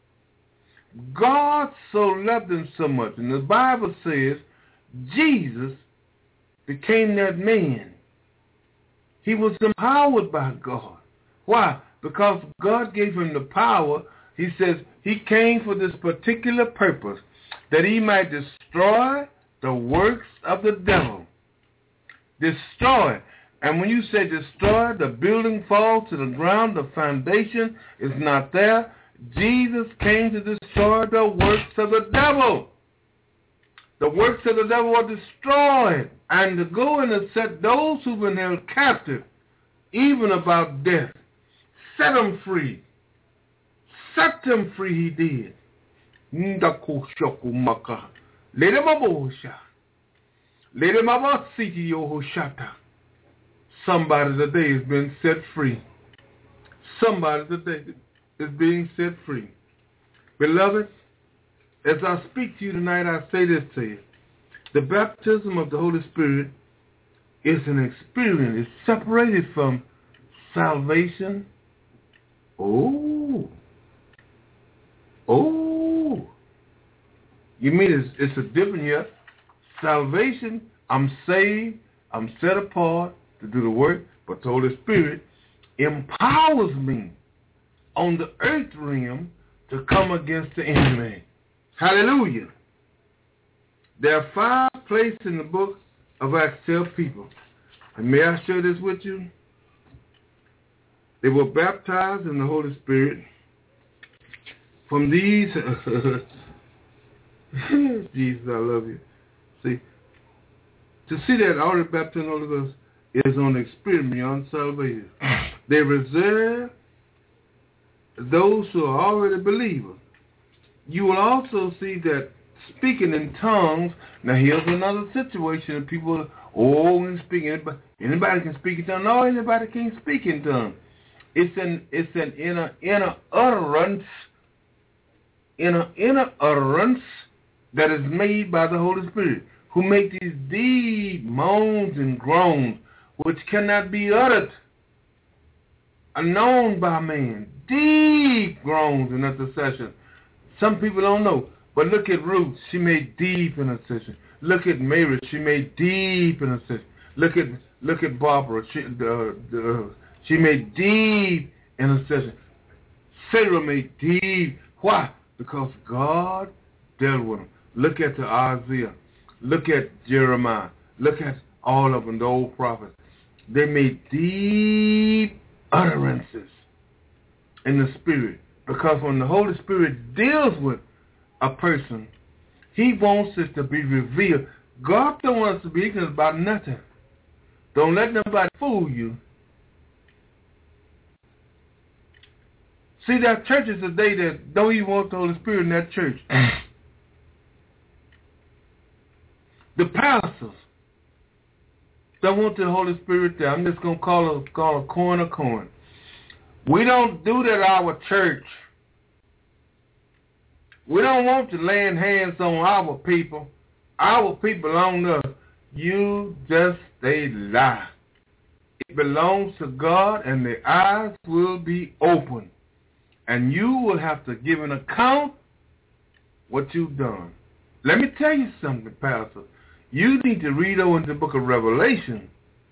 S2: God so loved him so much. And the Bible says Jesus became that man. He was empowered by God. Why? Because God gave him the power. He says he came for this particular purpose, that he might destroy the works of the devil. Destroy. And when you say destroy, the building falls to the ground, the foundation is not there. Jesus came to destroy the works of the devil. The works of the devil were destroyed, and to go and to set those who've been held captive, even about death, set them free. Set them free, he did. Somebody today has been set free. Somebody today is being set free. Beloved, as I speak to you tonight, I say this to you. The baptism of the Holy Spirit is an experience. It's separated from salvation. Oh. You mean it's a different here? Salvation, I'm saved, I'm set apart to do the work, but the Holy Spirit empowers me on the earth realm to come against the enemy. Hallelujah. There are 5 places in the book of Acts tell people, and may I share this with you? They were baptized in the Holy Spirit from these. Jesus, I love you. See, to see that all the baptism in the Holy Ghost is on experience beyond salvation. They reserve those who are already believers. You will also see that speaking in tongues. Now here's another situation. People, can speak. Anybody can speak in tongues. No, anybody can't speak in tongues. It's an inner utterance that is made by the Holy Spirit. who make these deep moans and groans, which cannot be uttered, are known by man. Deep groans in intercession. Some people don't know. But look at Ruth. She made deep intercession. Look at Mary. She made deep intercession. Look at Barbara. She made deep intercession. Sarah made deep. Why? Because God dealt with them. Look at the Isaiah. Look at Jeremiah. Look at all of them, the old prophets. They made deep utterances in the Spirit. Because when the Holy Spirit deals with a person, He wants it to be revealed. God don't want us to be ignorant about nothing. Don't let nobody fool you. See, there are churches today that don't even want the Holy Spirit in that church. The pastors don't want the Holy Spirit there. I'm just going to call a coin a coin. We don't do that at our church. We don't want to lay hands on our people. Our people belong to us. You just a lie. It belongs to God, and the eyes will be open. And you will have to give an account what you've done. Let me tell you something, Pastor. You need to read over in the book of Revelation.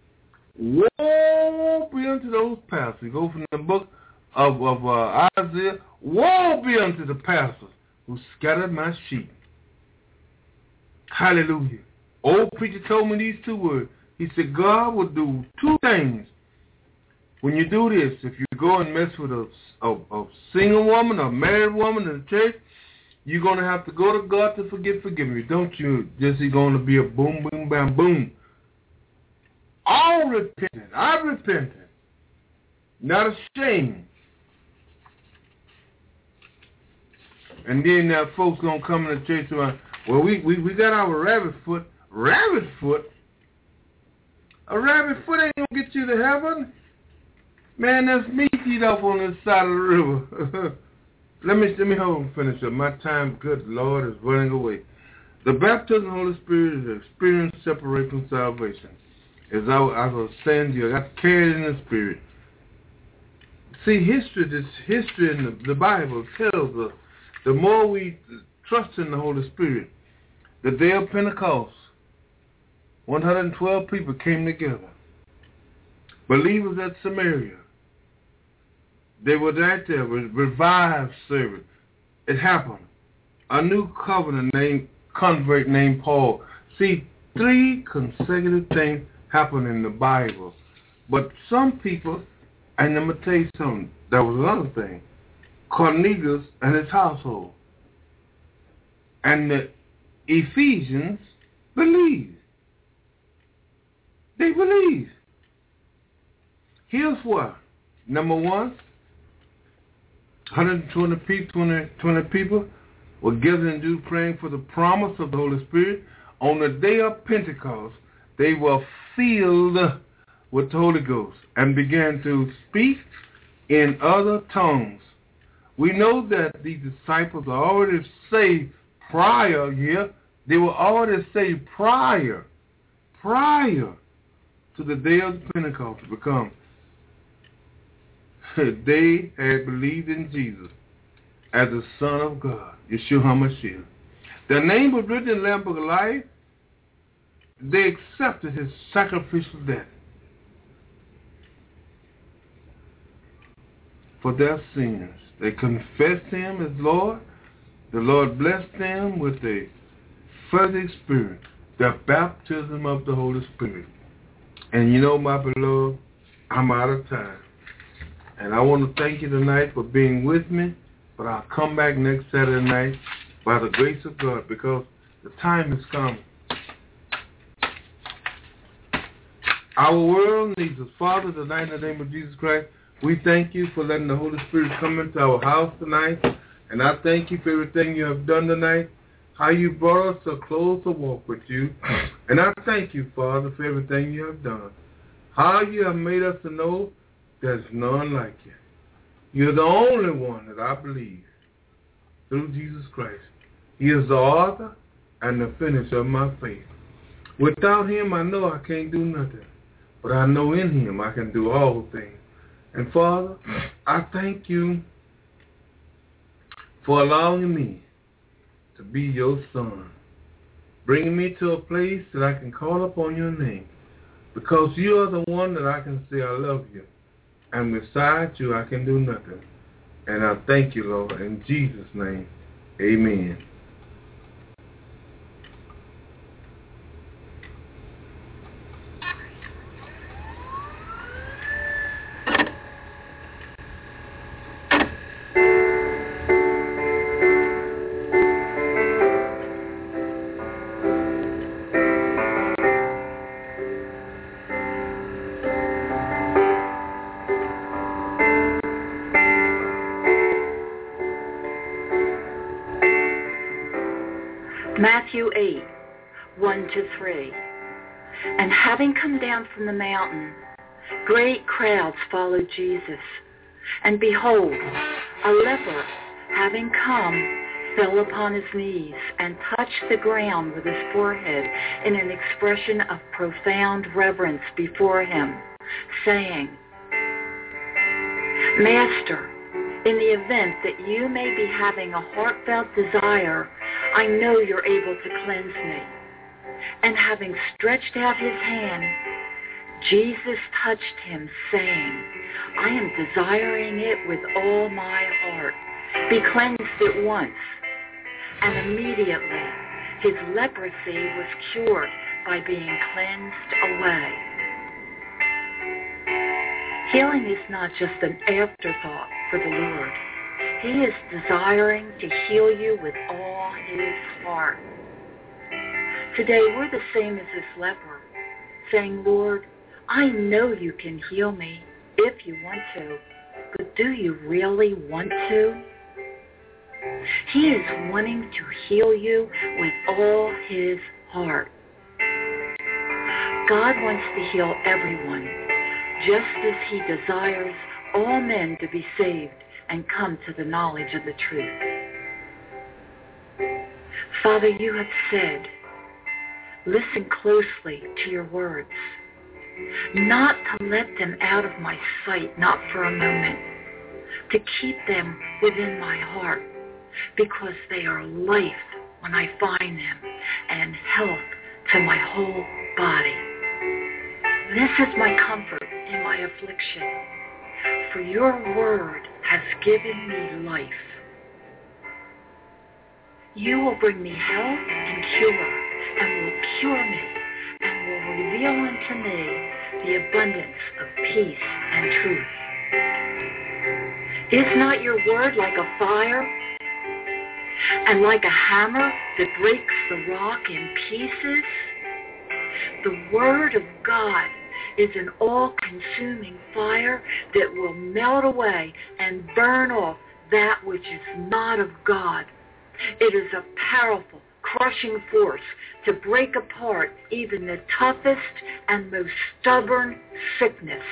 S2: Woe be unto those pastors. Go from the book of Isaiah. Woe be unto the pastors who scattered my sheep. Hallelujah. Old preacher told me these two words. He said, God will do two things. When you do this, if you go and mess with a single woman or married woman in the church, you're going to have to go to God to forgive me. Don't you? Just he's going to be a boom, boom, bam, boom. All repentant. I repented. Not ashamed. And then that folks going to come in the church and well, we got our rabbit foot. Rabbit foot? A rabbit foot ain't going to get you to heaven. Man, there's meat eat up on this side of the river. Let me hold and finish up. My time, good Lord, is running away. The baptism of the Holy Spirit is an experience separate from salvation. As I was saying to you, I got carried in the Spirit. See, this history in the Bible tells us the more we trust in the Holy Spirit, the day of Pentecost, 112 people came together. Believers at Samaria. They were right there with revived service. It happened. A new convert named Paul. See, 3 consecutive things happened in the Bible. But some people, and I'm going to tell you something, there was another thing. Cornelius and his household. And the Ephesians believed. They believed. Here's why. Number 1, 120 people were gathered in Jews praying for the promise of the Holy Spirit. On the day of Pentecost, they were filled with the Holy Ghost and began to speak in other tongues. We know that the disciples are already saved prior here. They were already saved prior to the day of Pentecost to become. They had believed in Jesus as the Son of God, Yeshua HaMashiach. Their name was written in the Lamb Book of Life. They accepted his sacrificial death for their sins. They confessed him as Lord. The Lord blessed them with a further experience, the baptism of the Holy Spirit. And you know, my beloved, I'm out of time. And I want to thank you tonight for being with me, but I'll come back next Saturday night by the grace of God because the time has come. Our world needs us. Father, tonight in the name of Jesus Christ, we thank you for letting the Holy Spirit come into our house tonight. And I thank you for everything you have done tonight, how you brought us a closer walk with you. And I thank you, Father, for everything you have done. How you have made us to know there's none like you. You're the only one that I believe through Jesus Christ. He is the author and the finisher of my faith. Without him, I know I can't do nothing. But I know in him I can do all things. And Father, I thank you for allowing me to be your son, bringing me to a place that I can call upon your name, because you are the one that I can say I love you. And besides you, I can do nothing. And I thank you, Lord, in Jesus' name. Amen.
S4: Matthew 8, 1-3. And having come down from the mountain, great crowds followed Jesus. And behold, a leper, having come, fell upon his knees and touched the ground with his forehead in an expression of profound reverence before him, saying, Master, in the event that you may be having a heartfelt desire, I know you're able to cleanse me. And having stretched out his hand, Jesus touched him, saying, I am desiring it with all my heart. Be cleansed at once. And immediately his leprosy was cured by being cleansed away. Healing is not just an afterthought for the Lord. He is desiring to heal you with all his heart. Today we're the same as this leper, saying, Lord, I know you can heal me if you want to, but do you really want to? He is wanting to heal you with all his heart. God wants to heal everyone, just as he desires all men to be saved and come to the knowledge of the truth. Father, you have said, listen closely to your words, not to let them out of my sight, not for a moment, to keep them within my heart, because they are life when I find them and health to my whole body. This is my comfort in my affliction, for your word has given me life. You will bring me health and cure, and will cure me, and will reveal unto me the abundance of peace and truth. Is not your word like a fire, and like a hammer that breaks the rock in pieces? The word of God is an all-consuming fire that will melt away and burn off that which is not of God. It is a powerful, crushing force to break apart even the toughest and most stubborn sickness.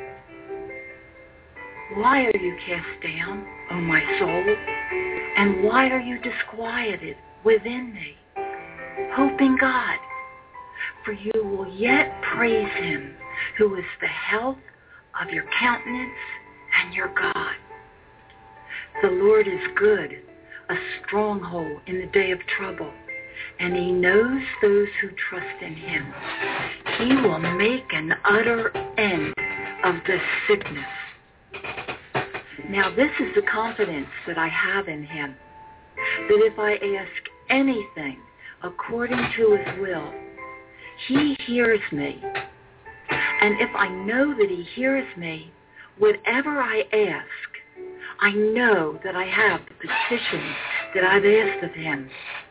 S4: Why are you cast down, O my soul? And why are you disquieted within me? Hope in God, for you will yet praise him, who is the health of your countenance and your God. The Lord is good, a stronghold in the day of trouble, and he knows those who trust in him. He will make an utter end of this sickness. Now this is the confidence that I have in him, that if I ask anything according to his will, he hears me. And if I know that he hears me, whatever I ask, I know that I have the petitions that I've asked of him.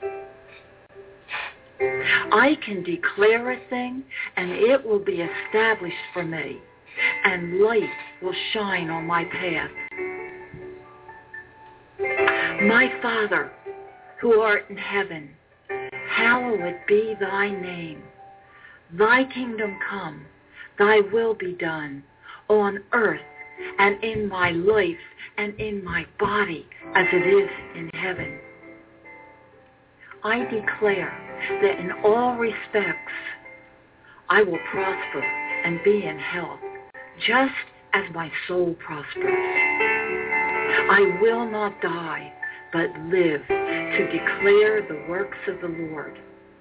S4: I can declare a thing, and it will be established for me, and light will shine on my path. My Father, who art in heaven, hallowed be thy name. Thy kingdom come, thy will be done, on earth and in my life and in my body as it is in heaven. I declare that in all respects I will prosper and be in health, just as my soul prospers. I will not die, but live to declare the works of the Lord.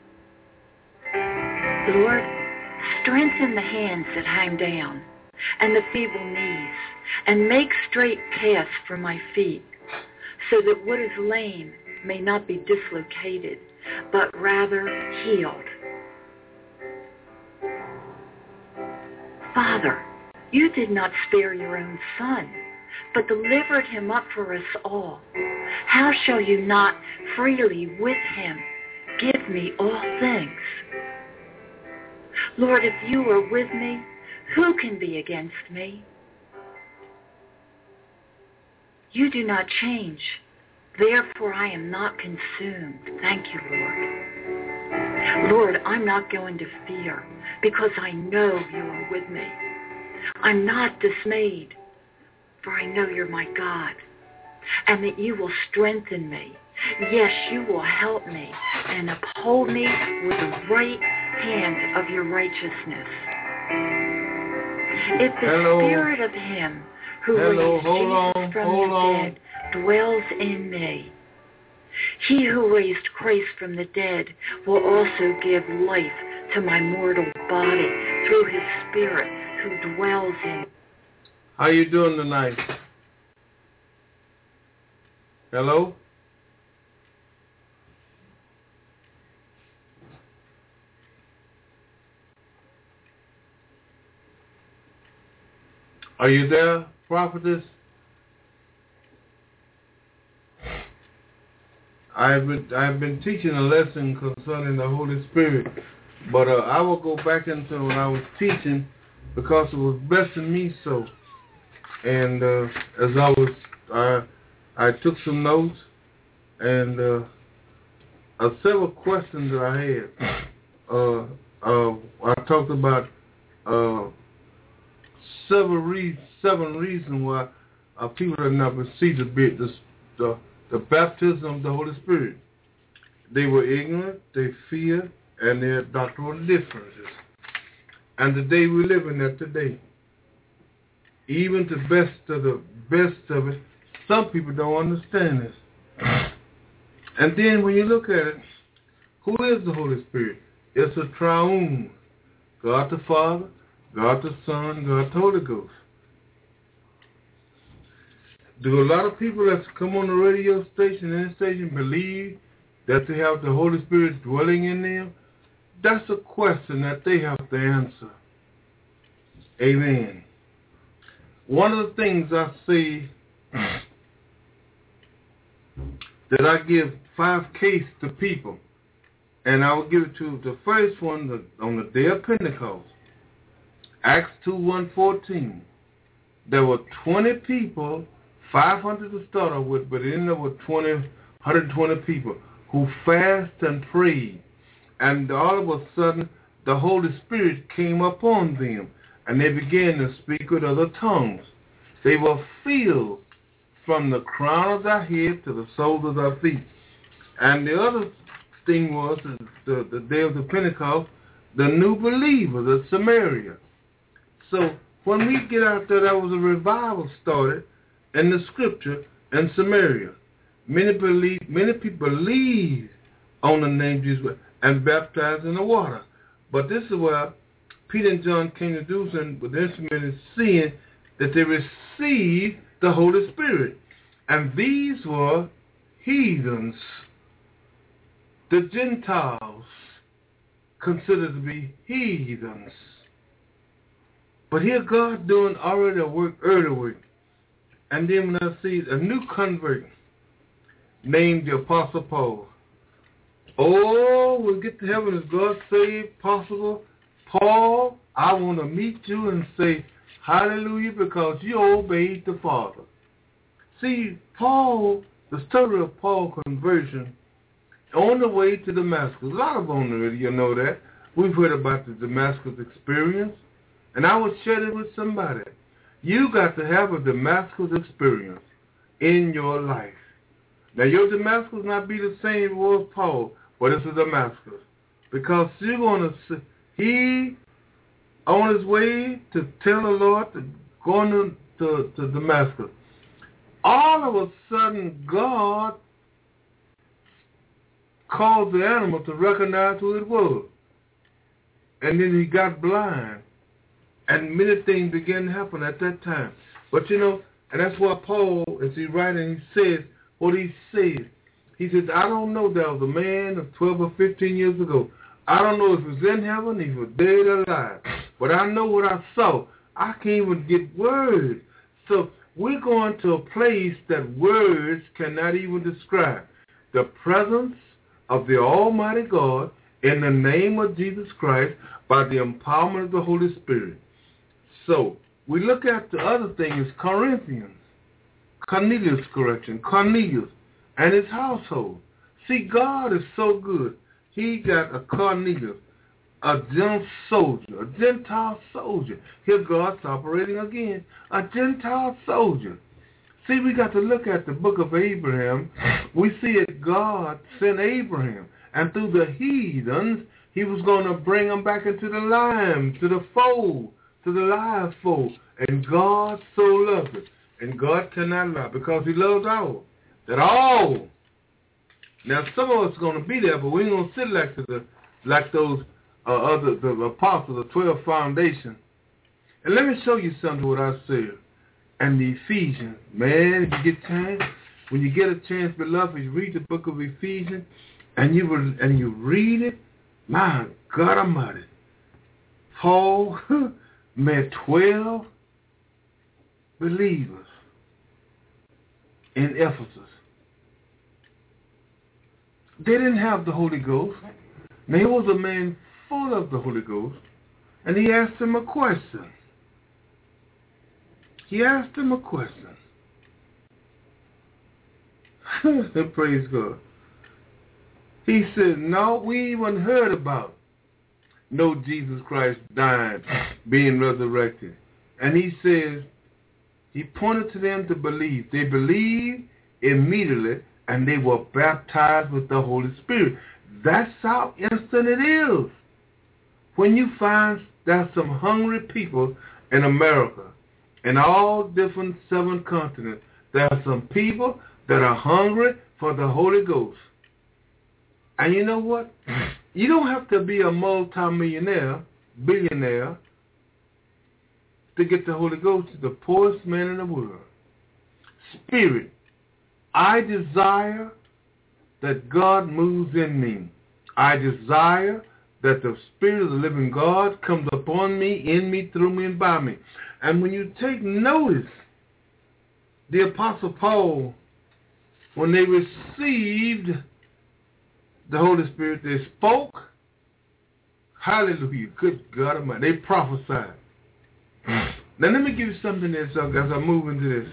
S4: Lord, strengthen the hands that hang down and the feeble knees, and make straight paths for my feet, so that what is lame may not be dislocated, but rather healed. Father, you did not spare your own Son, but delivered him up for us all. How shall you not freely with him give me all things? Lord, if you are with me, who can be against me? You do not change. Therefore, I am not consumed. Thank you, Lord. Lord, I'm not going to fear because I know you are with me. I'm not dismayed, for I know you're my God, and that you will strengthen me. Yes, you will help me and uphold me with the right hand of your righteousness. If the spirit of him who raised Jesus from the dead dwells in me, he who raised Christ from the dead will also give life to my mortal body through his spirit who dwells in me.
S2: How you doing tonight? Hello? Are you there, prophetess? I've been teaching a lesson concerning the Holy Spirit, but I will go back into when I was teaching because it was blessing me so. And as I took some notes and several questions that I had. I talked about 7 reasons why people have not received the baptism of the Holy Spirit. They were ignorant, they feared, and they had doctrinal differences. And the day we live in that today, even the best of it, some people don't understand this. And then when you look at it, who is the Holy Spirit? It's a triune. God the Father, God the Son, God the Holy Ghost. Do a lot of people that come on the radio station and station believe that they have the Holy Spirit dwelling in them? That's a question that they have to answer. Amen. One of the things I say that I give 5 cases to people, and I will give it to the first one on the day of Pentecost. Acts 2:1-14. There were 20 people, 500 to start off with, but then there were 120 people who fasted and prayed. And all of a sudden, the Holy Spirit came upon them, and they began to speak with other tongues. They were filled from the crown of their head to the soles of their feet. And the other thing was, the day of the Pentecost, the new believers of Samaria. So when we get out there, there was a revival started in the scripture in Samaria. Many people believed on the name of Jesus and baptized in the water. But this is where Peter and John came to do something with the instrument is seeing that they received the Holy Spirit. And these were heathens, the Gentiles considered to be heathens. But here God doing already a work, early work. And then when I see a new convert named the Apostle Paul. Oh, we'll get to heaven as God saved possible. Paul, I want to meet you and say hallelujah because you obeyed the Father. See, Paul, the story of Paul's conversion on the way to Damascus. A lot of on the radio know that. We've heard about the Damascus experience. And I would share it with somebody. You got to have a Damascus experience in your life. Now, your Damascus not be the same as Paul, but it's a Damascus. Because you're going to see, he on his way to tell the Lord to go on to Damascus. All of a sudden, God caused the animal to recognize who it was. And then he got blind. And many things began to happen at that time. But you know, and that's why Paul, as he writing, he says what he said. He says, I don't know, there was a man of 12 or 15 years ago. I don't know if he was in heaven, if he was dead or alive. But I know what I saw. I can't even get words. So we're going to a place that words cannot even describe. The presence of the Almighty God in the name of Jesus Christ by the empowerment of the Holy Spirit. So we look at the other thing is Cornelius and his household. See, God is so good. He got a Cornelius, a Gentile soldier. Here God's operating again, a Gentile soldier. See, we got to look at the book of Abraham. We see that God sent Abraham, and through the heathens, he was going to bring them back into the lamb, to the fold, to the live fold. And God so loved it. And God cannot lie because he loves all. That all. Now, some of us are going to be there, but we ain't going to sit like those the apostles, the 12 foundation. And let me show you something what I said. And the Ephesians, man, if you get chance, when you get a chance, beloved, you read the book of Ephesians, and you read it. My God Almighty, Paul met 12 believers in Ephesus. They didn't have the Holy Ghost. Now, he was a man full of the Holy Ghost, and he asked him a question. Praise God. He said, no, we even heard about no Jesus Christ died, being resurrected. And he says, he pointed to them to believe. They believed immediately, and they were baptized with the Holy Spirit. That's how instant it is. When you find there's some hungry people in America, in all different 7 continents, there are some people that are hungry for the Holy Ghost. And you know what? You don't have to be a multimillionaire, billionaire, to get the Holy Ghost to the poorest man in the world. Spirit, I desire that God moves in me. I desire that the Spirit of the living God comes upon me, in me, through me, and by me. And when you take notice, the Apostle Paul, when they received the Holy Spirit, they spoke. Hallelujah. Good God Almighty. They prophesied. Now let me give you something else as I move into this.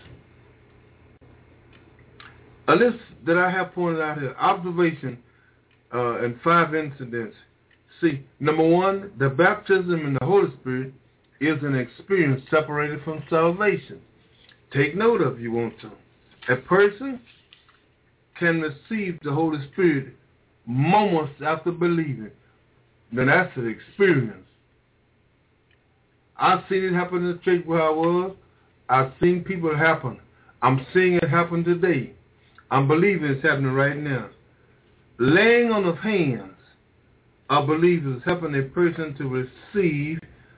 S2: A list that I have pointed out here. Observation and 5 incidents. See, number 1, the baptism in the Holy Spirit is an experience separated from salvation. Take note of it if you want to. A person can receive the Holy Spirit moments after believing. Then that's an experience. I've seen it happen in the church where I was. I've seen people happen. I'm seeing it happen today. I'm believing it's happening right now. Laying on of hands of believers helping a person to receive,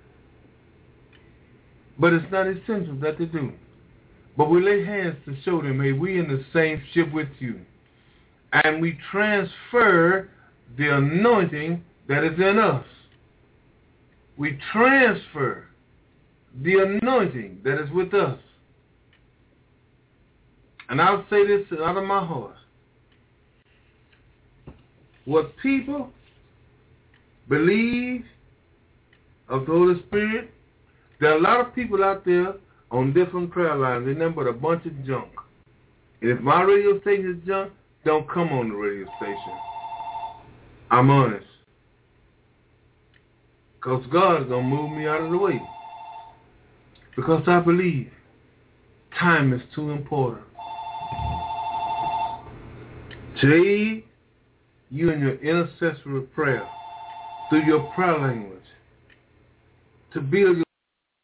S2: but it's not essential that they do. But we lay hands to show them, hey, we in the same ship with you. And we transfer the anointing that is in us. We transfer the anointing that is with us. And I'll say this out of my heart. What people believe of the Holy Spirit, there are a lot of people out there on different prayer lines. They're nothing but a bunch of junk. And if my radio station is junk, don't come on the radio station. I'm honest. Because God is going to move me out of the way. Because I believe time is too important. Today, you in your intercessory prayer, through your prayer language, to build your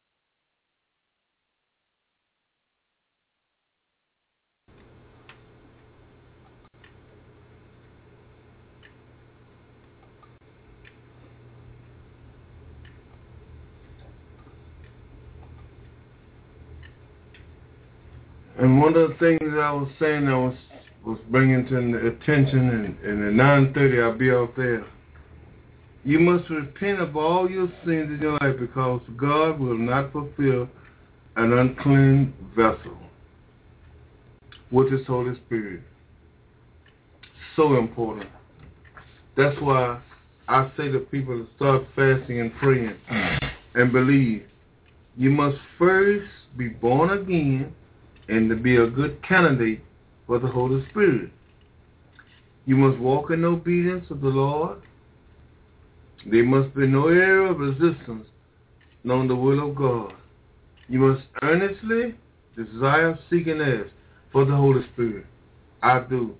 S2: And one of the things that I was saying, I was bringing to the attention, and at 9:30 I'll be out there. You must repent of all your sins in your life, because God will not fulfill an unclean vessel with His Holy Spirit. So important. That's why I say to people to start fasting and praying and believe. You must first be born again and to be a good candidate for the Holy Spirit. You must walk in obedience of the Lord. There must be no area of resistance knowing the will of God. You must earnestly desire, seek, and ask for the Holy Spirit. I do.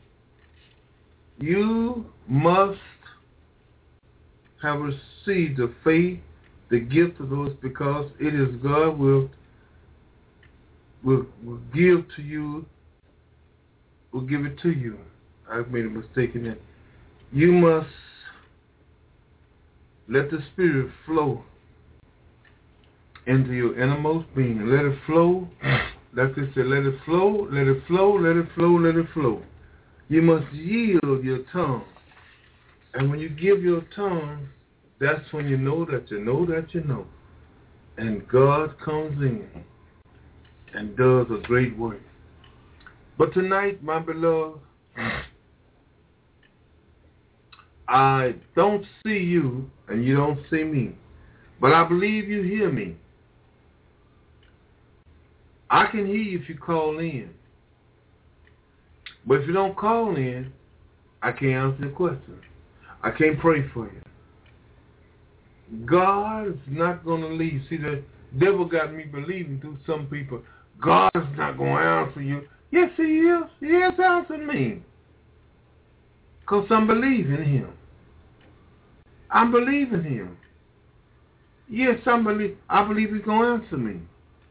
S2: You must have received the faith, the gift of those, because it is God will give to you, will give it to you. I've made a mistake in that. You must let the Spirit flow into your innermost being. Let it flow. Like they said, let it flow, let it flow, let it flow, let it flow. You must yield your tongue. And when you give your tongue, that's when you know that you know that you know. And God comes in and does a great work. But tonight, my beloved, I don't see you and you don't see me, but I believe you hear me. I can hear you if you call in. But if you don't call in, I can't answer the question. I can't pray for you. God is not going to leave. See, the devil got me believing through some people, God is not going to answer you. Yes, He is. He is answering me. Because I'm believing Him. I'm believing Him. Yes, I believe He's going to answer me.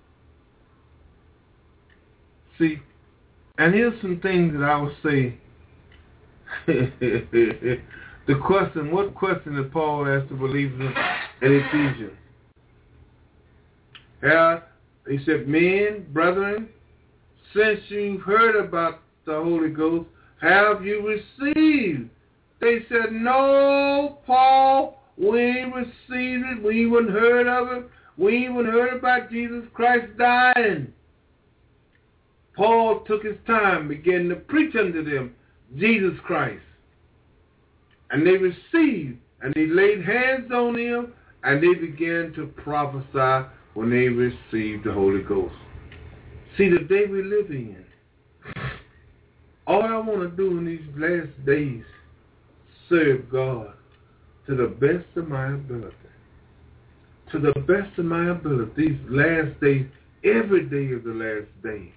S2: See, and here's some things that I would say. The question, what question did Paul ask the believers in Ephesians? He said, men, brethren, since you've heard about the Holy Ghost, have you received? They said, no, Paul, we ain't received it. We even heard of it. We even heard about Jesus Christ dying. Paul took his time, began to preach unto them Jesus Christ. And they received, and he laid hands on them, and they began to prophesy when they received the Holy Ghost. See, the day we're living in, all I want to do in these last days, serve God to the best of my ability. To the best of my ability. These last days, every day is the last day.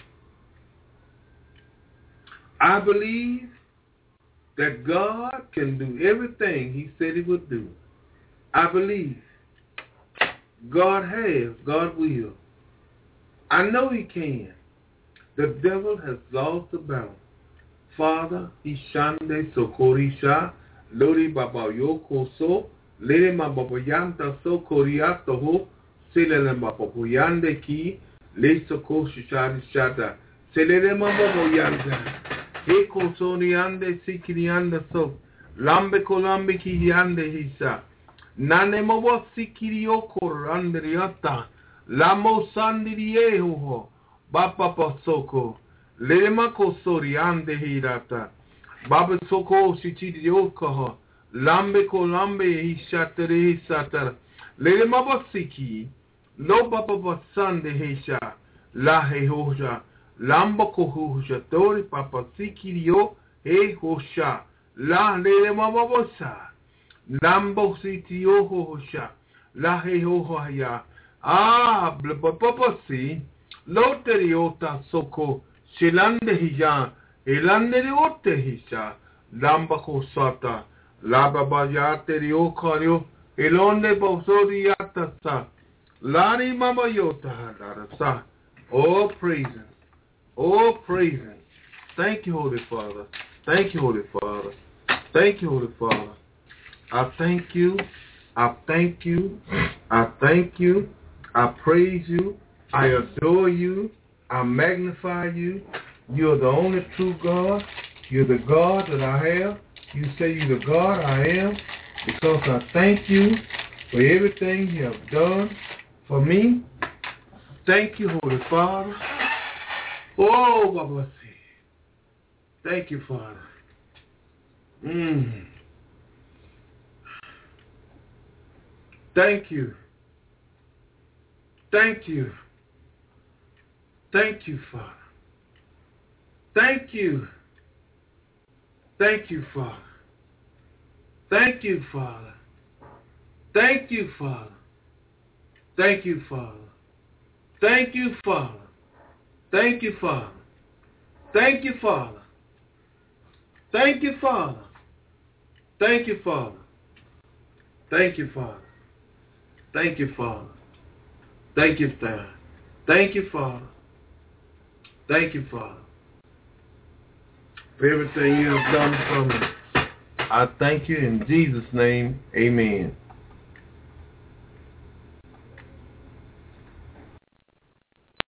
S2: I believe that God can do everything He said He would do. I believe God has, God will. I know He can. The devil has lost the battle. Father, Ishande Sokorisha, Lori Baba Yoko So, Lere Mababayanta So Koriato Ho, Selele Mababuyande Ki, Le Soko Shishari Shata, Selele Mababayanta. Eko soniande sikiriande so lambe kolambe kiriande hisa nane mobo sikirio korande riata lamo sandiriyeho bapa pasoko lema kosoriande hirata baba soko sichiriokoho lambe kolambe hishatere hisatar lema basiki lo baba basande hisha la hehoja Lamba kohusha tori papa sikirio e hosha la lele mababosa lambo sitio hosha la he hohaya papa si loteriota soko shilande hija elande riote hisha lamba kosata la baba ya terio kario Elonde bosodiata sa. Lani mama yota sa. Oh, praising. Oh, praising. Thank you, Holy Father. Thank you, Holy Father. Thank you, Holy Father. I thank you. I thank you. I thank you. I praise you. I adore you. I magnify you. You're the only true God. You're the God that I have. You say you're the God I am, because I thank you for everything you have done for me. Thank you, Holy Father. Oh, Baba. Thank you, Father. Thank you. Thank you. Thank you, Father. Thank you. Thank you, Father. Thank you, Father. Thank you, Father. Thank you, Father. Thank you, Father. Thank you, Father. Thank you, Father. Thank you, Father. Thank you, Father. Thank you, Father. Thank you, Father. Thank you, Father. Thank you, Father. Thank you, Father. For everything you have done for me. I thank you in Jesus' name. Amen.